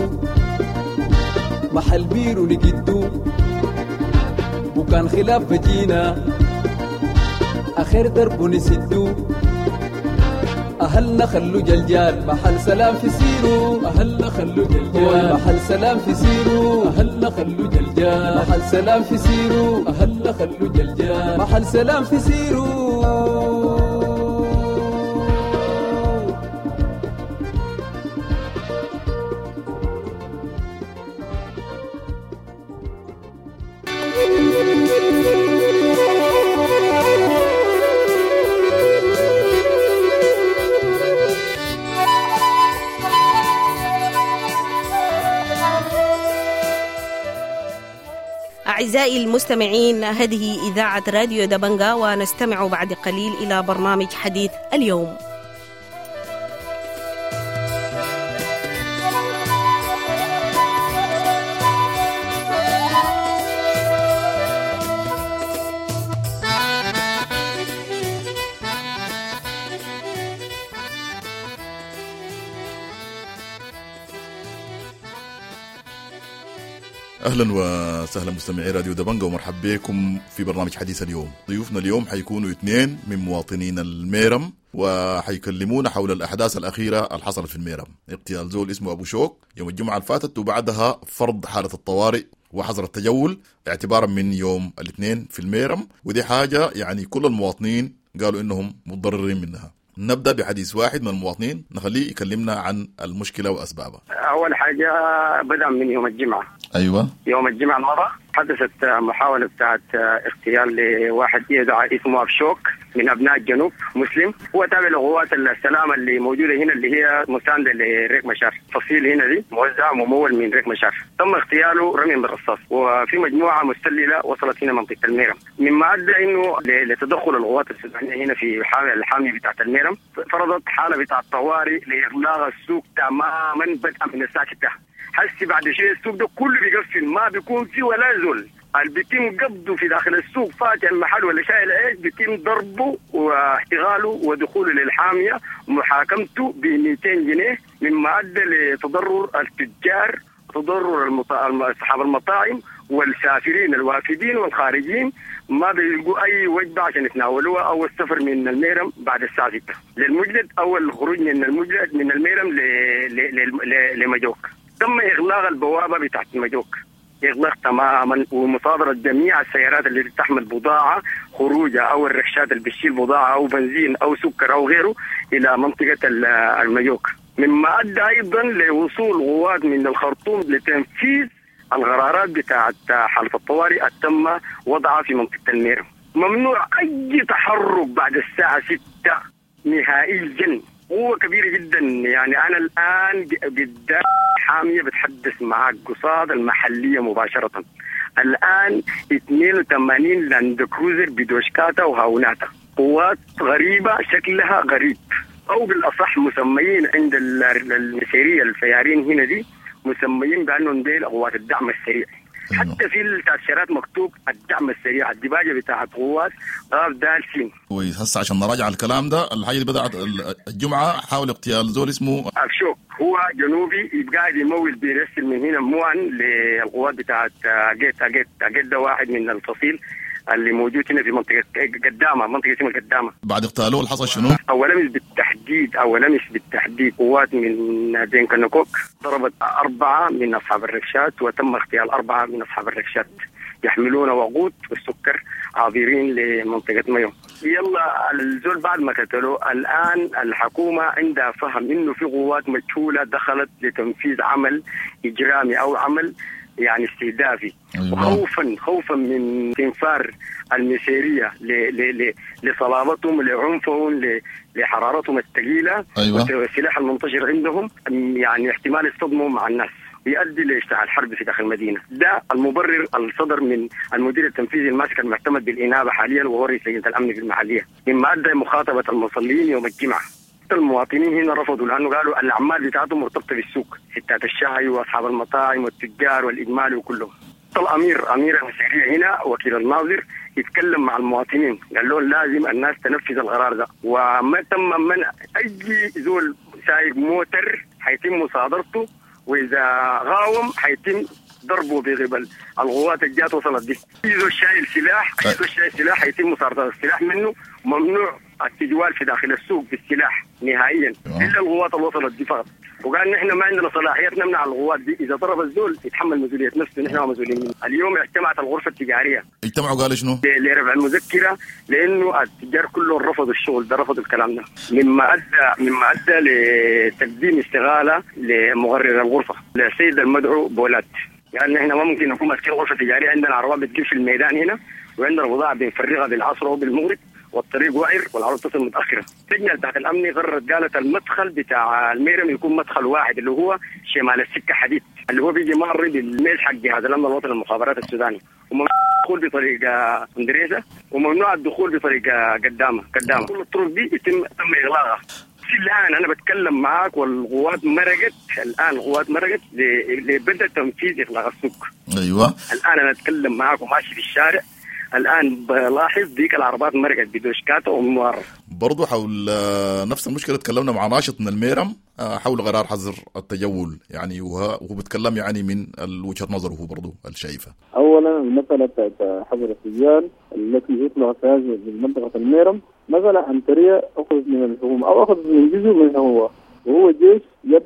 محل بيرو نجدو، بكان خلاف بجينا آخر درب نسدو، أهلنا خلو جلجال محل سلام في سيرو، أهلنا خلو جلجال محل سلام في سيرو، أهلنا خلو جلجال محل سلام في سيرو، أهلنا خلو جلجال محل سلام في سيرو. أعزائي المستمعين، هذه إذاعة راديو دبنجا، ونستمع بعد قليل إلى برنامج حديث اليوم. أهلا وسهلا مستمعي راديو دبنجة ومرحب بكم في برنامج حديث اليوم. ضيوفنا اليوم حيكونوا 2 من مواطنين الميرم وحيكلمونا حول الأحداث الأخيرة اللي حصلت في الميرم. اغتيال زول اسمه أبو شوك يوم الجمعة الفاتت وبعدها فرض حالة الطوارئ وحظر التجول اعتبارا من يوم الاثنين في الميرم، ودي حاجة يعني كل المواطنين قالوا إنهم متضررين منها. نبدأ بحديث واحد من المواطنين نخليه يكلمنا عن المشكلة وأسبابها. أول حاجة بدأ من يوم الجمعة. أيوة. يوم الجمعة الماضي حدثت محاولة بتاعت اغتيال لواحد يدعى اسمه أبو شوك من أبناء الجنوب مسلم. هو تابع لقوات السلامة اللي موجودة هنا اللي هي مساندة لريك مشار. فصيل هنا دي موزع ممول من ريك مشار. تم اغتياله رميا بالرصاص وفي مجموعة مستللة وصلت هنا منطقة الميرم، مما أدى إنه لتدخل القوات السودانية هنا في الحامية بتاعت الميرم. فرضت حالة بتاعت طوارئ لإغلاق السوق تماما بدءا من الساعة 6. حسي بعد شيء السوق ده كله بيقفل، ما بيكون فيه ولا زول. اللي بيتم قبضه في داخل السوق فاتح المحل ولا شايل عيش بيتم ضربه واحتغاله ودخوله للحامية ومحاكمته ب 200 جنيه، مما أدى لتضرر التجار وتضرر أصحاب المطاعم والسافرين الوافدين والخارجين. ما بيلقوا أي وجبة عشان يتناولوها أو السفر من الميرم بعد الساعة 6 للمجلد أو الخروج من المجلد من الميرم لمجوك. تم إغلاق البوابة بتاعت مجوك، إغلاق تماما، ومصادرة جميع السيارات اللي تحمل بضاعة خروجها أو الركشات اللي بتشيل بضاعة أو بنزين أو سكر أو غيره إلى منطقة المجوك، مما أدى أيضا لوصول قوات من الخرطوم لتنفيذ القرارات بتاعت حالة الطوارئ التم وضعها في منطقة الميرم. ممنوع أي تحرك بعد الساعة 6 نهائيا. هو كبير جدا. يعني أنا الآن قدام حامية بتحدث معك قصاد المحلية مباشرة. الآن 82 لاند كروزر بدوشكاتا وهاوناتا، قوات غريبة شكلها غريب، أو بالأصح مسميين عند المسيرية الفيارين هنا دي مسميين بأنهم ديل قوات الدعم السريع. حتى في التأشيرات مكتوب الدعم السريع. الدباجة بتاعت قوات غاب دالسين. كويس. هسه عشان نراجع الكلام ده، الحاجة اللي بدأت الجمعة حاول اغتيال زول اسمه أبشوك. هو جنوبي يبقى يمول بيرسل من هنا موان للقوات بتاعت أجيت ده واحد من الفصيل اللي موجود هنا في منطقة قدامة، منطقة اسمها قدامة. بعد اغتالوه اللي حصل شنو؟ أولا مش بالتحديد قوات من دين كنكوك ضربت 4 من أصحاب الركشات وتم اغتيال 4 من أصحاب الركشات يحملون وقود والسكر عابرين لمنطقة ميو. يلا الزول بعد ما قتلوا الآن الحكومة عندها فهم إنه في قوات مجهولة دخلت لتنفيذ عمل إجرامي أو عمل يعني استهدافي. خوفا من انفار المسيرية لصلابتهم لعنفهم لحرارتهم الثقيلة. والسلاح المنتشر عندهم يعني احتمال يصطدموا مع الناس يؤدي لاشتعال حرب في داخل المدينة. ده المبرر الصدر من المدير التنفيذي الماسك المعتمد بالإنابة حاليا وهو رئيس لجنة الأمن في المحلية، مما أدى مخاطبة المصلين يوم الجمعة. المواطنين هنا رفضوا لأنه قالوا الأعمال بتاعتهم مرتبطة بالسوق، ستات الشاي وأصحاب المطاعم والتجار والإجمال وكله. أمير المسيرية هنا وكيل الناظر يتكلم مع المواطنين، قال لهم لازم الناس تنفذ القرار ده، وما تم منع أي زول سايق موتر حيتم مصادرته، وإذا غاوم حيتم ضربه بغبل القوات الجات وصلت دي. إذا شايل سلاح حيتم مصادرة السلاح منه. ممنوع التجوال في داخل السوق بالسلاح نهائيا إلا القوات اللي وصلت دي فقط. وقال نحن ما عندنا صلاحيات نمنع القوات دي، إذا ضرب الزول يتحمل مسؤولية نفسه، نحن ما مسؤولين منه. اليوم اجتمعت الغرفة التجارية. اجتمعوا قالوا شنو؟ لرفع المذكرة، لأنه التجار كلهم رفضوا الشغل ده، رفضوا الكلام ده، مما أدى لتقديم استغالة لمغرر الغرفة للسيد المدعو بولات. يعني نحن ما ممكن نكون ماسكين غرفة تجارية عندنا عربات بتجيب في الميدان هنا، وعندنا بضاعة بنفرغها بالعصر وبالمغرب والطريق وعر والعربة تصل متأخرة. اللجنة بتاعت الأمن قالت المدخل بتاع الميرم يكون مدخل واحد اللي هو شمال السكة حديد، اللي هو بيجي مر بالميل حق جهاز الأمن الوطني للمخابرات السوداني، وممنوع الدخول بطريق اندريسة وممنوع الدخول بطريق قدامة. كل الطرق دي تم إغلاقها. الآن أنا بتكلم معاك والقوات مرقت، الآن القوات مرقت لبدء تنفيذ إغلاق السوق. أيوة. الآن أنا أتكلم معاك وماشي في الشارع الآن بلاحظ ديك العربات مرقت بدوشكات وممارة. برضو حول نفس المشكلة تكلمنا مع ناشط من الميرم حول قرار حظر التجول يعني، وهو بيتكلم يعني من وجهة نظره برضو الشايفة. أولا المسألة حظر التجول التي يطلق في هذه المنطقة الميرم مسألة عنترية أخذ من الحكومة أو أخذ من جزء منها هو، وهو جيش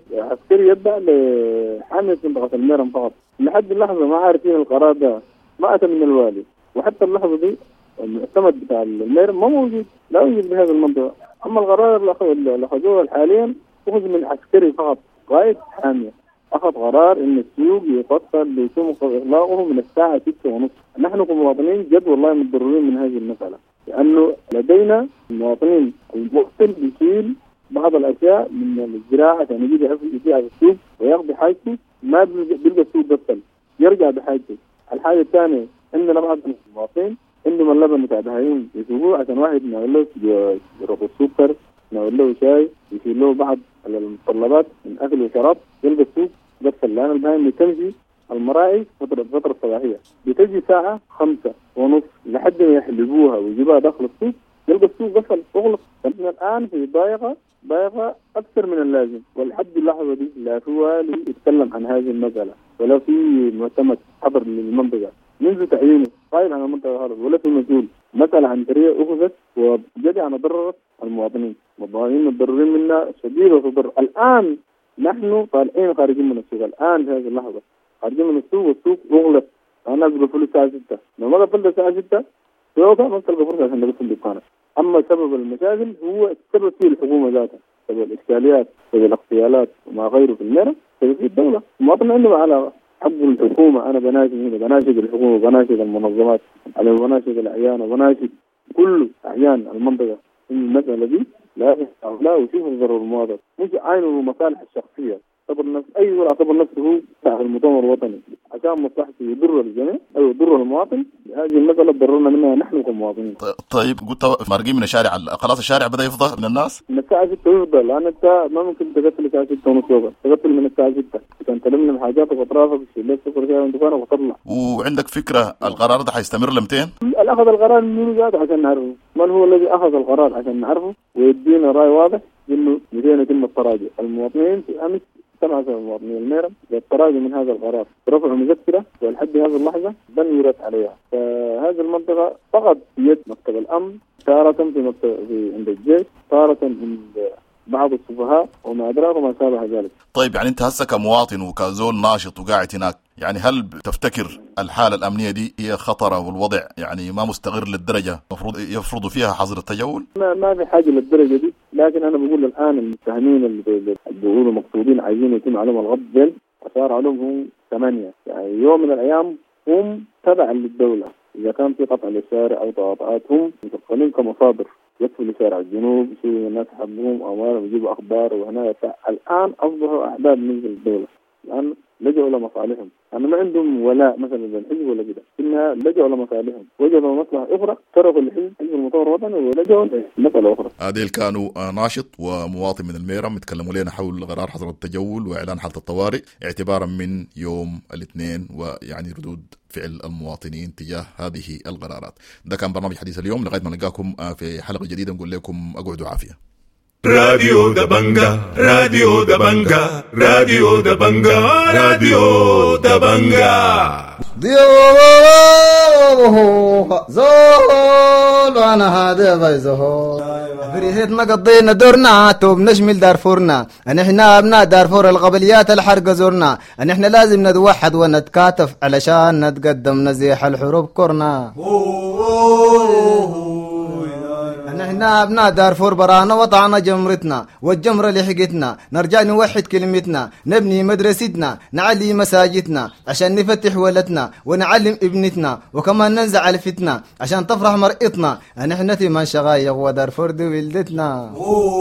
عسكري يتبع لحامية منطقة الميرم فقط. لحد اللحظة ما عارفين القرار ده ما أتى من الوالي، وحتى اللحظة دي المعتمد بتاع الميرم ما موجود، لا يوجد بهذه المنطقة. أما القرار اللي أخذوه حاليا أخذ من عسكري فقط قائد حامية، أخذ قرار إن السوق يفصل ليتم إغلاقه من الساعة 6:30. نحن كمواطنين جد والله متضررين من هذه المسألة، لأنه لدينا المواطنين المقتل بيشيل بعض الأشياء من الزراعة عشان يجي يبيع في السوق ويقضي حاجته، ما بيلقى السوق بطل يرجع بحاجته. الحاجة الثانية عندنا بعض المواطنين عندهم اللبن بتاع بهايم يسوقوه عشان واحد نقول له يربط السكر، نقول له شاي، يشيل له بعض المتطلبات من أكل وشراب، يلقى السوق بطل. لأن البهايم بتمشي المراعي فترة صباحية بتجي ساعة 5:30 لحد ما يحلبوها ويجيبوها داخل السوق، يلقى السوق قفل أغلق. فإحنا الآن في ضائقة أكثر من اللازم، ولحد اللحظة دي لا في والي يتكلم عن هذه المسألة ولا في معتمد حضر للمنطقة منذ تعيينه قائد عن المنطقة هذا، ولا في مسؤول. مسألة عنترية أخذت وجد أنا ضررت المواطنين متضررين منها شديد وتضر. الآن نحن طالعين خارجين من السوق، الآن في هذه اللحظة خارجين من السوق والسوق أغلق. الناس بيقفلوا الساعة 6، لما قفلت الساعة 6 سوقها ما تلقى فرصة عشان نقفل دكانك. أما سبب المشاكل هو سبب فيه الحكومة ذاتها، سبب الإشكاليات، سبب الاغتيالات وما غيره في الميرم، سبب فيه الدولة. المواطن عنده على حق الحكومة. أنا بناشد الحكومة، بناشد المنظمات، أنا بناشد الأعيان، وبناشد كل أعيان المنطقة إن المسألة دي لا ويشوفوا ضرر المواطن، مش عينه المصالح الشخصية. اعتبر نفسه اعتبر نفسه هو صاحب المؤتمر الوطني عشان مصلحته يضر الجميع او يضر المواطن. هذه المسألة تضررنا منها نحن كمواطنين. طيب قلت مارقين من الشارع، خلاص الشارع بدأ يفضى من الناس من الساعة 6 يفضى، لأن أنت ما ممكن تقتل الساعة 6:30 تقتل من الساعة 6 عشان تلم حاجاتك وأطرافك تشيل سكر شاي من دكانك وتطلع. وعندك فكرة القرار ده حيستمر لمتين؟ أخذ القرار من ذاته عشان نعرفه من هو الذي أخذ القرار عشان نعرفه ويدينا رأي واضح إنه 200 يتم التراجع. المواطنين في أمس سمع المواطنين الميرم بالتراجع من هذا القرار، رفعوا مذكرة ولحد هذه اللحظة لن يرد عليها. فهذه المنطقة فقط في يد مكتب الأمن، تارة في عند الجيش، تارة عند بعض السفهاء وما أدراك وما شابه ذلك. طيب يعني أنت هسه كمواطن وكزول ناشط وقاعد هناك، يعني هل تفتكر الحالة الأمنية دي هي خطرة والوضع يعني ما مستقر للدرجة مفروض يفرضوا فيها حظر التجول؟ ما في حاجة للدرجة دي، لكن أنا بقول الآن المتهمين اللي بيقولوا مقصودين عايزين يتم عليهم الغض بين أشار عليهم هم 8. يعني يوم من الأيام هم تبعا للدولة، إذا كان في قطع للشارع أو تقاطعات هم متقنين كمصادر يدخلوا شارع الجنوب يسووا الناس حقهم أموالهم يجيبوا أخبار وهنا. الآن أصبحوا أحباب من الدولة، الآن لجأوا لمصالحهم. أنا ما عندهم ولاء مثلا بين حزب ولا كده، إنها لجأوا لمصالحهم، وجدوا مصلحة أخرى تركوا الحزب المؤتمر الوطني ولجأوا لمسألة أخرى. هذه كانوا ناشط ومواطن من الميرم يتكلموا لنا حول قرار حظر التجول وإعلان حالة الطوارئ اعتبارا من يوم الاثنين، ويعني ردود فعل المواطنين تجاه هذه القرارات. ده كان برنامج حديث اليوم، لغاية ما نلقاكم في حلقة جديدة نقول لكم أقعدوا عافية. راديو دبنجا راديو دبنجا راديو دبنجا راديو دبنجا زول وانا هذا بيزهو بريهتنا قضينا دورنا توب نشمل دارفورنا ان احنا ابناء دارفور القبليات الحرق زورنا ان احنا لازم نتوحد ونتكاتف علشان نتقدم نزيح الحروب كورنا. نحنا ابناء دارفور برانا وطعنا جمرتنا والجمرة لحقتنا، نرجع نوحد كلمتنا، نبني مدرستنا، نعلي مساجدنا عشان نفتح ولدنا ونعلم ابنتنا، وكمان ننزع الفتنة عشان تفرح مرئتنا. نحن ثمان شغايق ودارفور دي ولدتنا.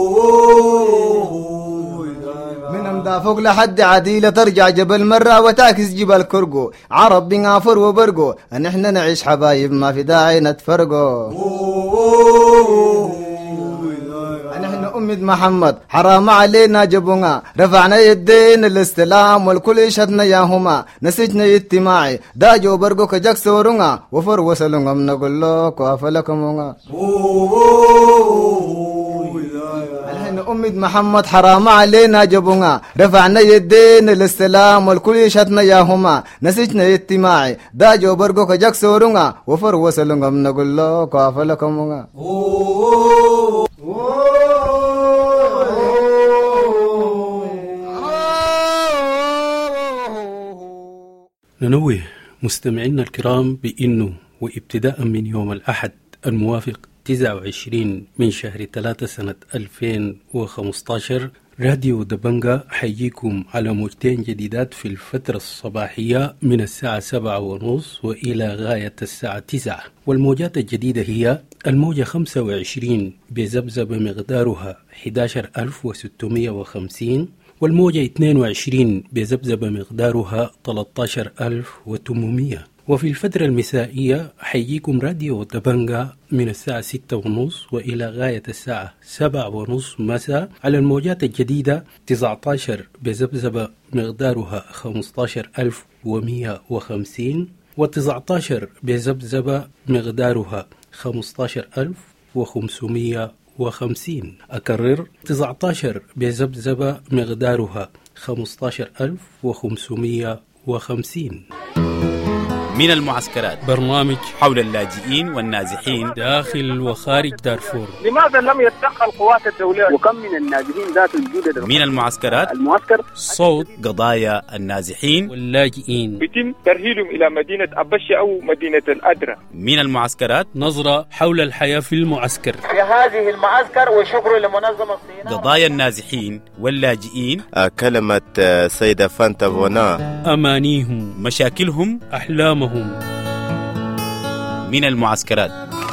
من امدافوق لحد عديلة ترجع جبل مرة وتعكس جبل كرقو، عرب بنغافر وبرقو، نحن نعيش حبايب ما في داعي نتفرقو. نحن أمد محمد حرام علينا جبونا رفعنا يدين الاستلام والكل شدنا ياهما نسجنا اجتماعي داجو برقو كجاك سورونا وفر وصلونا من نقول لك وافلكمونا الحين أمد محمد حرام علينا جبونا رفعنا يدين الاستلام والكل شدنا ياهما نسجنا اجتماعي داجو برقو كجاك سورونا وفر وصلونا من نقول لك وافلكمونا ننوه مستمعينا الكرام بأنه وابتداء من يوم الأحد الموافق 29 من شهر 3 سنة 2015 راديو دبنجا حيجيكم على موجتين جديدات في الفترة الصباحية من الساعة 7:30 وإلى غاية الساعة 9. والموجات الجديدة هي الموجة 25 بذبذبة مقدارها 11650 والموجة 22 بذبذبة مقدارها 13800. وفي الفترة المسائية حيجيكم راديو دبنجا من الساعة 6:30 وإلى غاية الساعة 7:30 مساء على الموجات الجديدة 19 بذبذبة مقدارها 15150 و19 بذبذبة مقدارها 15550. أكرر 19 بذبذبة مقدارها 15550. من المعسكرات برنامج حول اللاجئين والنازحين داخل وخارج دارفور. لماذا لم يتدخل القوات الدولية؟ وكم من النازحين ذات الجودة؟ من المعسكرات المعسكر صوت قضايا النازحين واللاجئين يتم ترحيلهم إلى مدينة أبشة أو مدينة الأدرى. من المعسكرات نظرة حول الحياة في المعسكر. في هذه المعسكر وشكر لمنظمة سيناء. قضايا النازحين واللاجئين كلمة سيدة فانتا فونا أمانيهم مشاكلهم أحلامهم. من المعسكرات.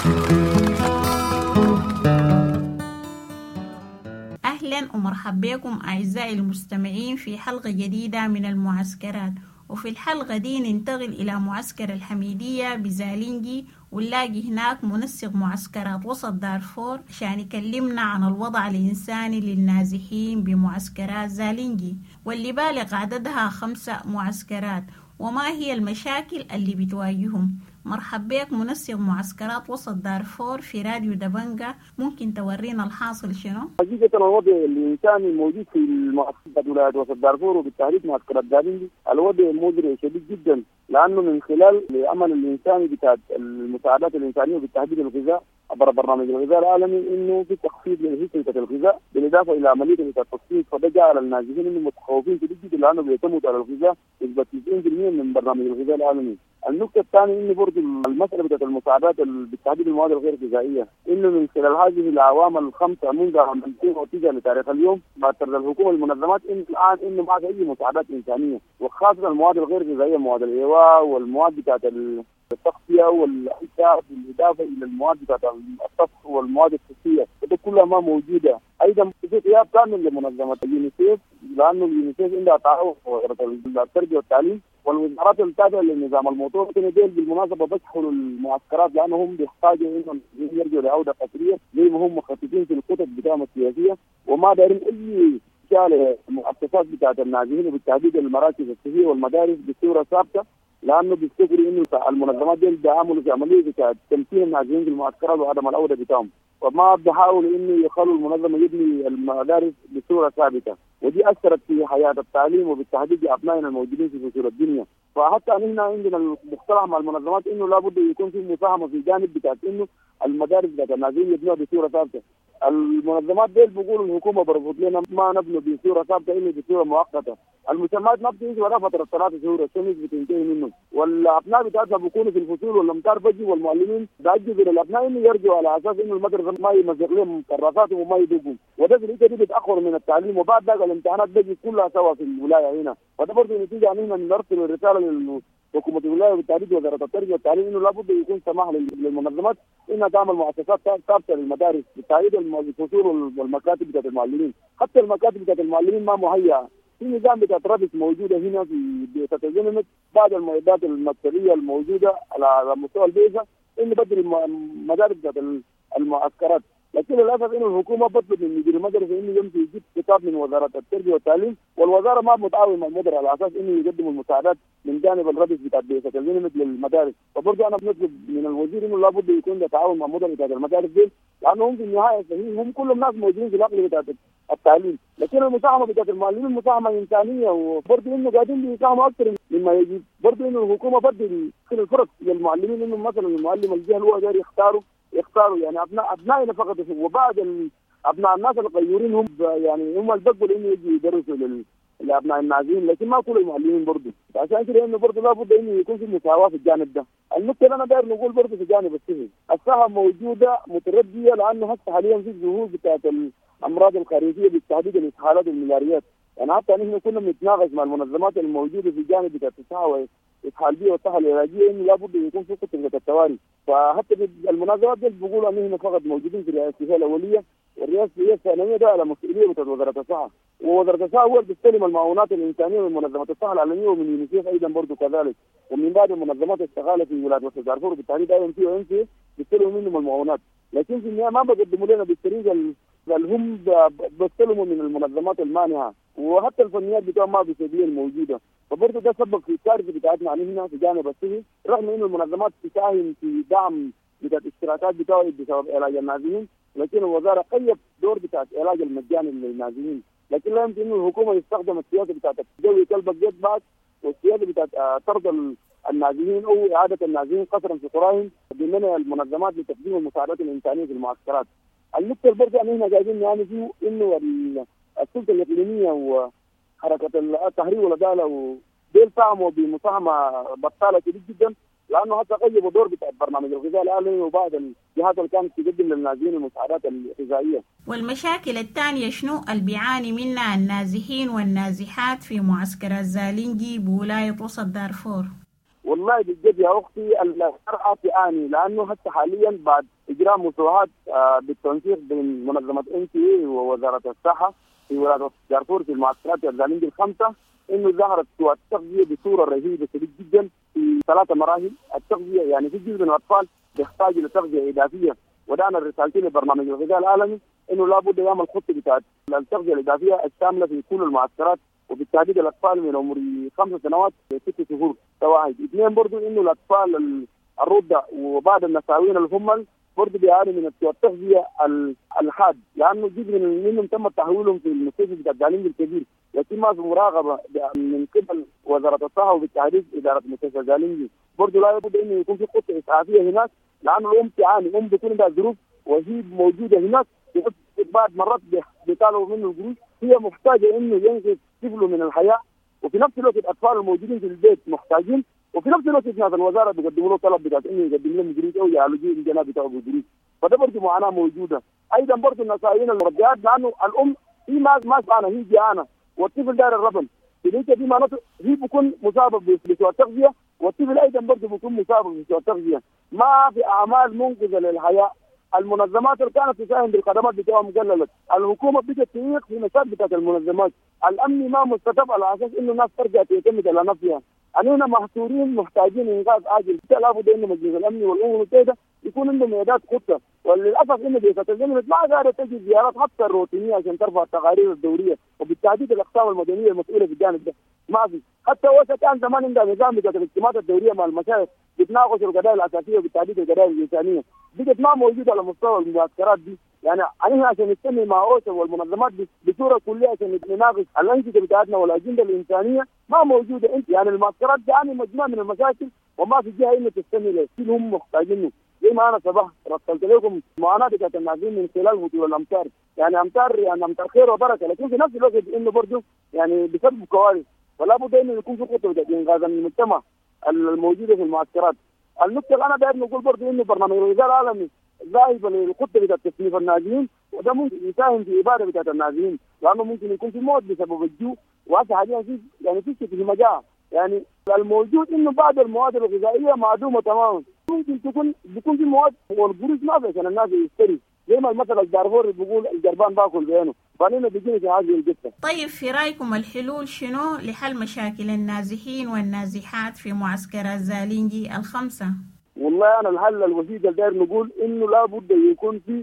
أهلا ومرحبا بكم أعزائي المستمعين في حلقة جديدة من المعسكرات. وفي الحلقة دي ننتقل إلى معسكر الحميدية بزالينجي ونلاقي هناك منسق معسكرات وسط دارفور عشان يكلمنا عن الوضع الإنساني للنازحين بمعسكرات زالينجي واللي بالغ عددها 5 معسكرات وما هي المشاكل اللي بتواجههم. مرحبا بك منسق معسكرات وسط دارفور في راديو دبنجا، ممكن تورينا الحاصل شنو؟ حقيقة الوضع الإنساني الموجود في المعسكرات ولاية وسط دارفور وبالتحديد معسكرات زالينجي الوضع مزري شديد جدا، لأنه من خلال العمل الإنساني بتاع المساعدات الإنسانية وبالتحديد الغذاء عبر برنامج الغذاء العالمي إنه في تخفيض لهيكلة الغذاء بالإضافة إلى عملية التصفيق، فده جعل النازحين إنه متخوفين شديد جدا لأنه بيعتمدوا على الغذاء نسبة 90% من برنامج الغذاء العالمي. النقطة الثانية إنه برضه المسألة بتاعت المساعدات بالتحديد المواد الغير غذائية، إنه من خلال هذه العوامل ال5 منذ عام 2009 لتاريخ اليوم بعد الحكومة المنظمات إنه الآن إنه ما في أي مساعدات إنسانية، وخاصة المواد الغير غذائية مواد الإيواء والمواد بتاعت التغذية والإنتاج بالإضافة إلى المواد بتاعت الطبخ والمواد الصحية، وده كلها ما موجودة. أيضا في غياب كامل لمنظمة اليونيسيف، لأنه اليونيسيف عندها تعاون وزارة التربية والتعليم والوزارات التابعة للنظام الموضوع ديل بالمناسبة بيدخلوا المعسكرات لأنهم بيحتاجوا إنهم يرجعوا لعودة قسرية زي ما هم مخططين في الخطط بتاعهم السياسية، وما دارين أي شغلة المؤسسات بتاعت النازحين وبالتحديد المراكز الصحية والمدارس بصورة ثابتة، لأنه بيفتكروا إنه المنظمات دي بيعملوا في عملية بتاعت تمكين النازحين في المعسكرات وعدم العودة بتاعهم، فما بيحاولوا إنه يخلوا المنظمة يبني المدارس بصورة ثابتة، ودي أثرت في حياة التعليم وبالتحديد أبنائنا الموجودين في فصول الدنيا. فحتى نحن عندنا المقترح مع المنظمات إنه لابد يكون في مساهمة في جانب بتاعت إنه المدارس بتاعت النازحين يبنوها بصورة ثابتة. المنظمات دي بيقولوا الحكومة برفض لنا ما نبنوا بصورة ثابتة إلا بصورة مؤقتة. المسمات ما بتيجي ولا فترة 3 شهور الشمس بتنتهي منه، والأبناء بتاعتها بيكونوا في الفصول والأمتار بجي، والمعلمين بيعجزوا للأبناء إنه يرجعوا على أساس إنه المدرسة ما يمزق لهم كراساتهم وما يدقوا، وده في الحتة دي بيتأخروا من التعليم، وبعد ذلك الامتحانات بجي كلها سوا في الولاية هنا، وده برضه نتيجة عن هنا نرسل الرسالة حكومة الولاية وبالتحديد وزارة التربية والتعليم إنه لابد يكون سماح للمنظمات إنها تعمل مؤسسات ثابتة للمدارس بتأييد الفصول والمكاتب بتاعت المعلمين. حتى المكاتب بتاعت المعلمين ما مهيئة، في نظام بتاعت رابط موجودة هنا في تتجنب بعض المعدات المكتبية الموجودة على مستوى البيئة إنه بدل المدارس بتاعت المعسكرات، لكن للاسف انه الحكومه بطلب من مدير المدرسه انه يمشي يجيب كتاب من وزاره التربيه والتعليم، والوزاره ما متعاون مع المدراء على اساس انه يقدموا المساعدات من جانب الرئيس بتاع بيئه اليونميد للمدارس. فبرضه انا بنطلب من الوزير انه لابد يكون له تعاون مع مدراء بتاع المدارس دي، لانه هم في النهايه صحيح هم كلهم ناس موجودين في العقل بتاع التعليم، لكن المساهمه بتاعت المعلمين مساهمه انسانيه، وبرضه انه قاعدين بيساهموا اكثر مما يجب. برضه انه الحكومه بدل الفرص للمعلمين انه مثلا المعلم الجهل هو داير يختاروا يعني ابنائنا فقط، وبعد ابناء الناس الغيورين هم يعني هم اللي بقبلوا انه يجي يدرسوا لابناء النازحين، لكن ما كل المعلمين برضه. عشان كده انه برضه لابد انه يكون في مساواه في الجانب ده. النقطه اللي انا داير نقول برضه في جانب الصحه موجوده مترديه، لانه هسه حاليا في ظهور بتاعت الامراض الخارجيه بالتحديد الاسهالات والملاريات. يعني حتى نحن كنا بنتناقش مع المنظمات الموجوده في جانب بتاعت الصحه والاسهال بيه والصحه العلاجيه انه لابد يكون في خطه التواري. فحتى المنظمات دي بيقولوا ان احنا فقط موجودين في الرئاسيه الاوليه، والرئاسيه الثانويه ده على مسؤوليه بتاعت وزاره الصحه، ووزاره الصحه هو اللي بيستلم المعونات الانسانيه من منظمه الصحه العالميه ومن يونيسيف ايضا برضه كذلك، ومن بعض المنظمات الشغاله في ولايه وسط دارفور بالتحديد IMC وNC بيستلموا منهم المعونات، لكن في النهايه ما بيقدموا لنا بالطريقه اللي هم بيستلموا من المنظمات المانحه، وحتى الفنيات بتاعهم ما بيساوي الموجوده. فبرضه ده سبب في الكارثه بتاعتنا هنا في جانب الصحي، رغم انه المنظمات تساهم في دعم بتاع الاشتراكات بتاعه بسبب علاج النازحين، لكن الوزاره قيد دور بتاع العلاج المجاني للنازحين، لكن لا يمكن انه الحكومه يستخدم السياسه بتاعت الجوي كلبك جد بعد، والسياسه بتاعت طرد النازحين او اعاده النازحين قسرا في قراهم ضمن المنظمات لتقديم المساعدات الانسانيه في المعسكرات. النقطه برضه احنا قاعدين يعني فيه انه السلطه الاقليميه وحركه التحرير والعداله ودول ساهموا بمساهمه بطاله شديد جدا، لانه حتى غيبوا دور بتاع برنامج الغذاء العالمي وبعض الجهات اللي كانت تقدم للنازحين المساعدات الغذائيه. والمشاكل الثانيه شنو اللي بيعاني منها النازحين والنازحات في معسكر الزالنجي بولايه وسط دارفور؟ والله بجد يا اختي المرأة تعاني، لانه حتى حاليا بعد اجراء مساواة بالتنسيق بين منظمه NCA ووزاره الصحه في ولايه دارفور في المعسكرات الزالنجي الخمسه، انه ظهرت التغذيه بصوره رهيبه شديد جدا في 3 مراحل. التغذيه يعني في جزء من الاطفال بيحتاجوا لتغذيه اضافيه، ودعنا الرسالتين لبرنامج الغذاء العالمي انه لابد يعمل خطه بتاعت التغذيه الاضافيه الشامله في كل المعسكرات، وبالتحديد الاطفال من عمر 5 سنوات ل 6 شهور واحد. 2 برضو انه الاطفال الرضع وبعض النساوين الهمل برضه بيعانوا من التغذيه الحاد، لانه جزء منهم تم تحويلهم في المستشفى بتاع الزالنجي الكبير، لكن ما في مراقبه من قبل وزاره الصحه وبالتحديد اداره مستشفى الزالنجي. برضه لا بد انه يكون في خطه اسعافيه هناك، لانه الام تعاني، الام بيكون عندها ظروف وهي موجوده هناك، بعد مرات بيطالبوا منه القروش، هي محتاجه انه ينقذ طفله من الحياه، وفي نفس الوقت الاطفال الموجودين في البيت محتاجين، وفي نفس الوقت ناس الوزاره بيقدموا له طلب بتاع انه يقدم لهم قروش او يعالجوا الجناب بتاعه بقروش، فده برضه معاناه موجوده. ايضا برضه النسائيين المرضعات، لانه الام هي ما جعانه، هي جعانه والطفل داير الربن، دي معناته هي بيكون مصابه بسوء التغذيه، والطفل ايضا برضه بيكون مصاب بسوء التغذيه. ما في اعمال منقذه للحياه. المنظمات اللي كانت تساهم بالخدمات بتاعهم قللت، الحكومه بدات تضيق في النشاط بتاعت المنظمات، الامن ما مستتب على اساس انه الناس ترجع تعتمد على نفسها. علينا محصورين محتاجين انقاذ عاجل، لابد انه مجلس الامن والامم المتحده يكون عندهم اعداد خطه، وللاسف انه بيئه اليونميد ما قاعده تجي زيارات حتى الروتينيه عشان ترفع التقارير الدوريه، وبالتحديد الاقسام المدنيه المسؤوله في الجانب ده ما في. حتى وقت كان زمان عندها نظام بتاعت الاجتماعات الدوريه مع المشايخ بتناقشوا القضايا الاساسيه وبالتحديد القضايا الانسانيه، بقت ما موجوده على مستوى المعسكرات دي. يعني علينا عشان نستمع مع اوسا والمنظمات بصوره كليه عشان نناقش الانشطه بتاعتنا والاجنده الانسانيه ما موجوده. انت يعني المعسكرات يعني مجموعه من المشاكل وما في جهه انه تستمع له، هم محتاجينه. زي ما انا صباح رسلت لكم معاناه بتاعت النازحين من خلال هطول الامطار، يعني امطار خير وبركه، لكن في نفس الوقت انه برضه يعني بسبب كوارث، فلا بد انه يكون في خطه بتاعت انقاذ المجتمع الموجوده في المعسكرات. النقطه اللي انا داير نقول برضه انه برنامج الغذاء العالمي ذاهب للخطه بتاعت تصنيف النازحين، وده ممكن يساهم في اباده بتاعت النازحين، لانه ممكن يكون في موت بسبب الجوع، وهسه حاليا في مجاعه. يعني الموجود انه بعض المواد الغذائيه معدومه تماما، ممكن بيكون في مواد والقروش ما في عشان الناس يشتري، زي ما المثل الدارفوري بيقول الجربان باكل بعينه، فاننا بيجينا في هذه القصه. طيب في رايكم الحلول شنو لحل مشاكل النازحين والنازحات في معسكر الزالنجي الخمسه؟ والله انا الحل الوحيد اللي داير نقول انه لابد يكون في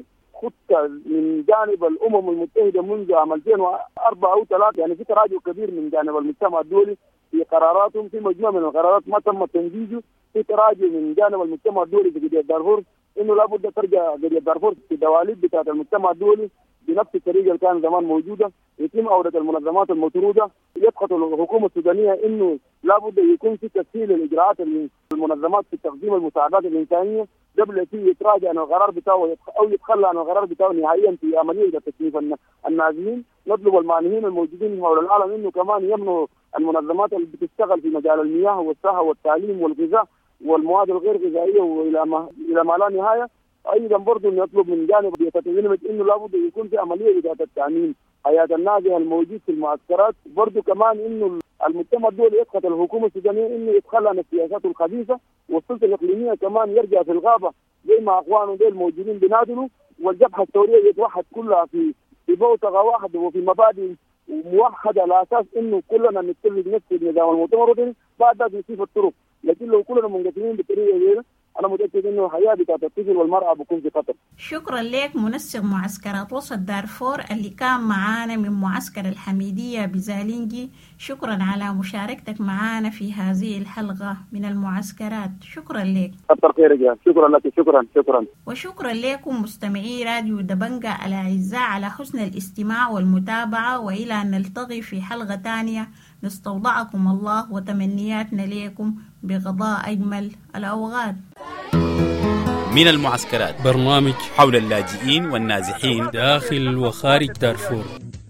خطة من جانب الأمم المتحدة منذ عام 2004 أو 3. يعني في تراجع كبير من جانب المجتمع الدولي في قراراتهم. في مجموعة من القرارات ما تم تنفيذه. في تراجع من جانب المجتمع الدولي في قضية دارفور، إنه لابد ترجع قضية دارفور في الدواليب بتاعت المجتمع الدولي بنفس الطريقة اللي كان زمان موجودة. يتم عودة المنظمات المطرودة. يسقط الحكومة السودانية إنه لابد يكون في تسهيل الإجراءات المنظمات في تقديم المساعدات الإنسانية قبل يتراجع عن القرار بتاعه أو يتخلى عن القرار بتاعه نهائيا في عملية تسليف النازلين. نطلب المعنيين الموجودين حول العالم إنه كمان يمنعوا المنظمات اللي بتشتغل في مجال المياه والصحة والتعليم والغذاء والمواد الغير غذائية وإلى ما لا نهاية. أيضا برضو نطلب من جانب يتطلب إنه لابد يكون في عملية إدارة التأمين حياة النازح الموجود في المعسكرات. برضو كمان إنه المجتمع الدولي يسقط الحكومة السودانية إنه يتخلى عن السياسات الخبيثة، والسلطة الإقليمية كمان يرجع في الغابة زي ما أخوانه دول موجودين بنادلوا، والجبهة الثورية يتوحد كلها في بوتقة واحدة وفي مبادئ موحدة على أساس إنه كلنا نتفق نفس النظام المؤتمر الوطني. بعد ذلك نسيب الطرق، لكن لو كلنا منقسمين بالطريقة دي أنا متأكد إنه الحياة بتاعت الطفل والمرأة بكون في خطر. شكرا لك منسق معسكرات وسط دارفور اللي كان معانا من معسكر الحميدية بزالينجي. شكرا على مشاركتك معانا في هذه الحلقة من المعسكرات. شكرا لك. كتر خيرك يا. شكرا لك. شكرا. وشكرا لكم مستمعي راديو دبنجة الأعزاء على حسن الاستماع والمتابعة، وإلى أن نلتقي في حلقة تانية نستودعكم الله وتمنياتنا لكم بقضاء أجمل الأوقات. من المعسكرات، برنامج حول اللاجئين والنازحين داخل وخارج دارفور.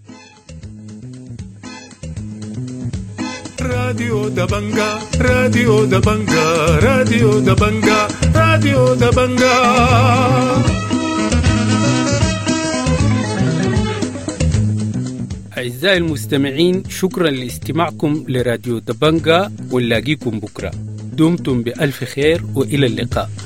راديو دبنجا، راديو دبنجا، راديو دبنجا، راديو دبنجا. أعزائي المستمعين، شكرا لاستماعكم لراديو دبنجا، ونلاقيكم بكرة. دمتم بألف خير وإلى اللقاء.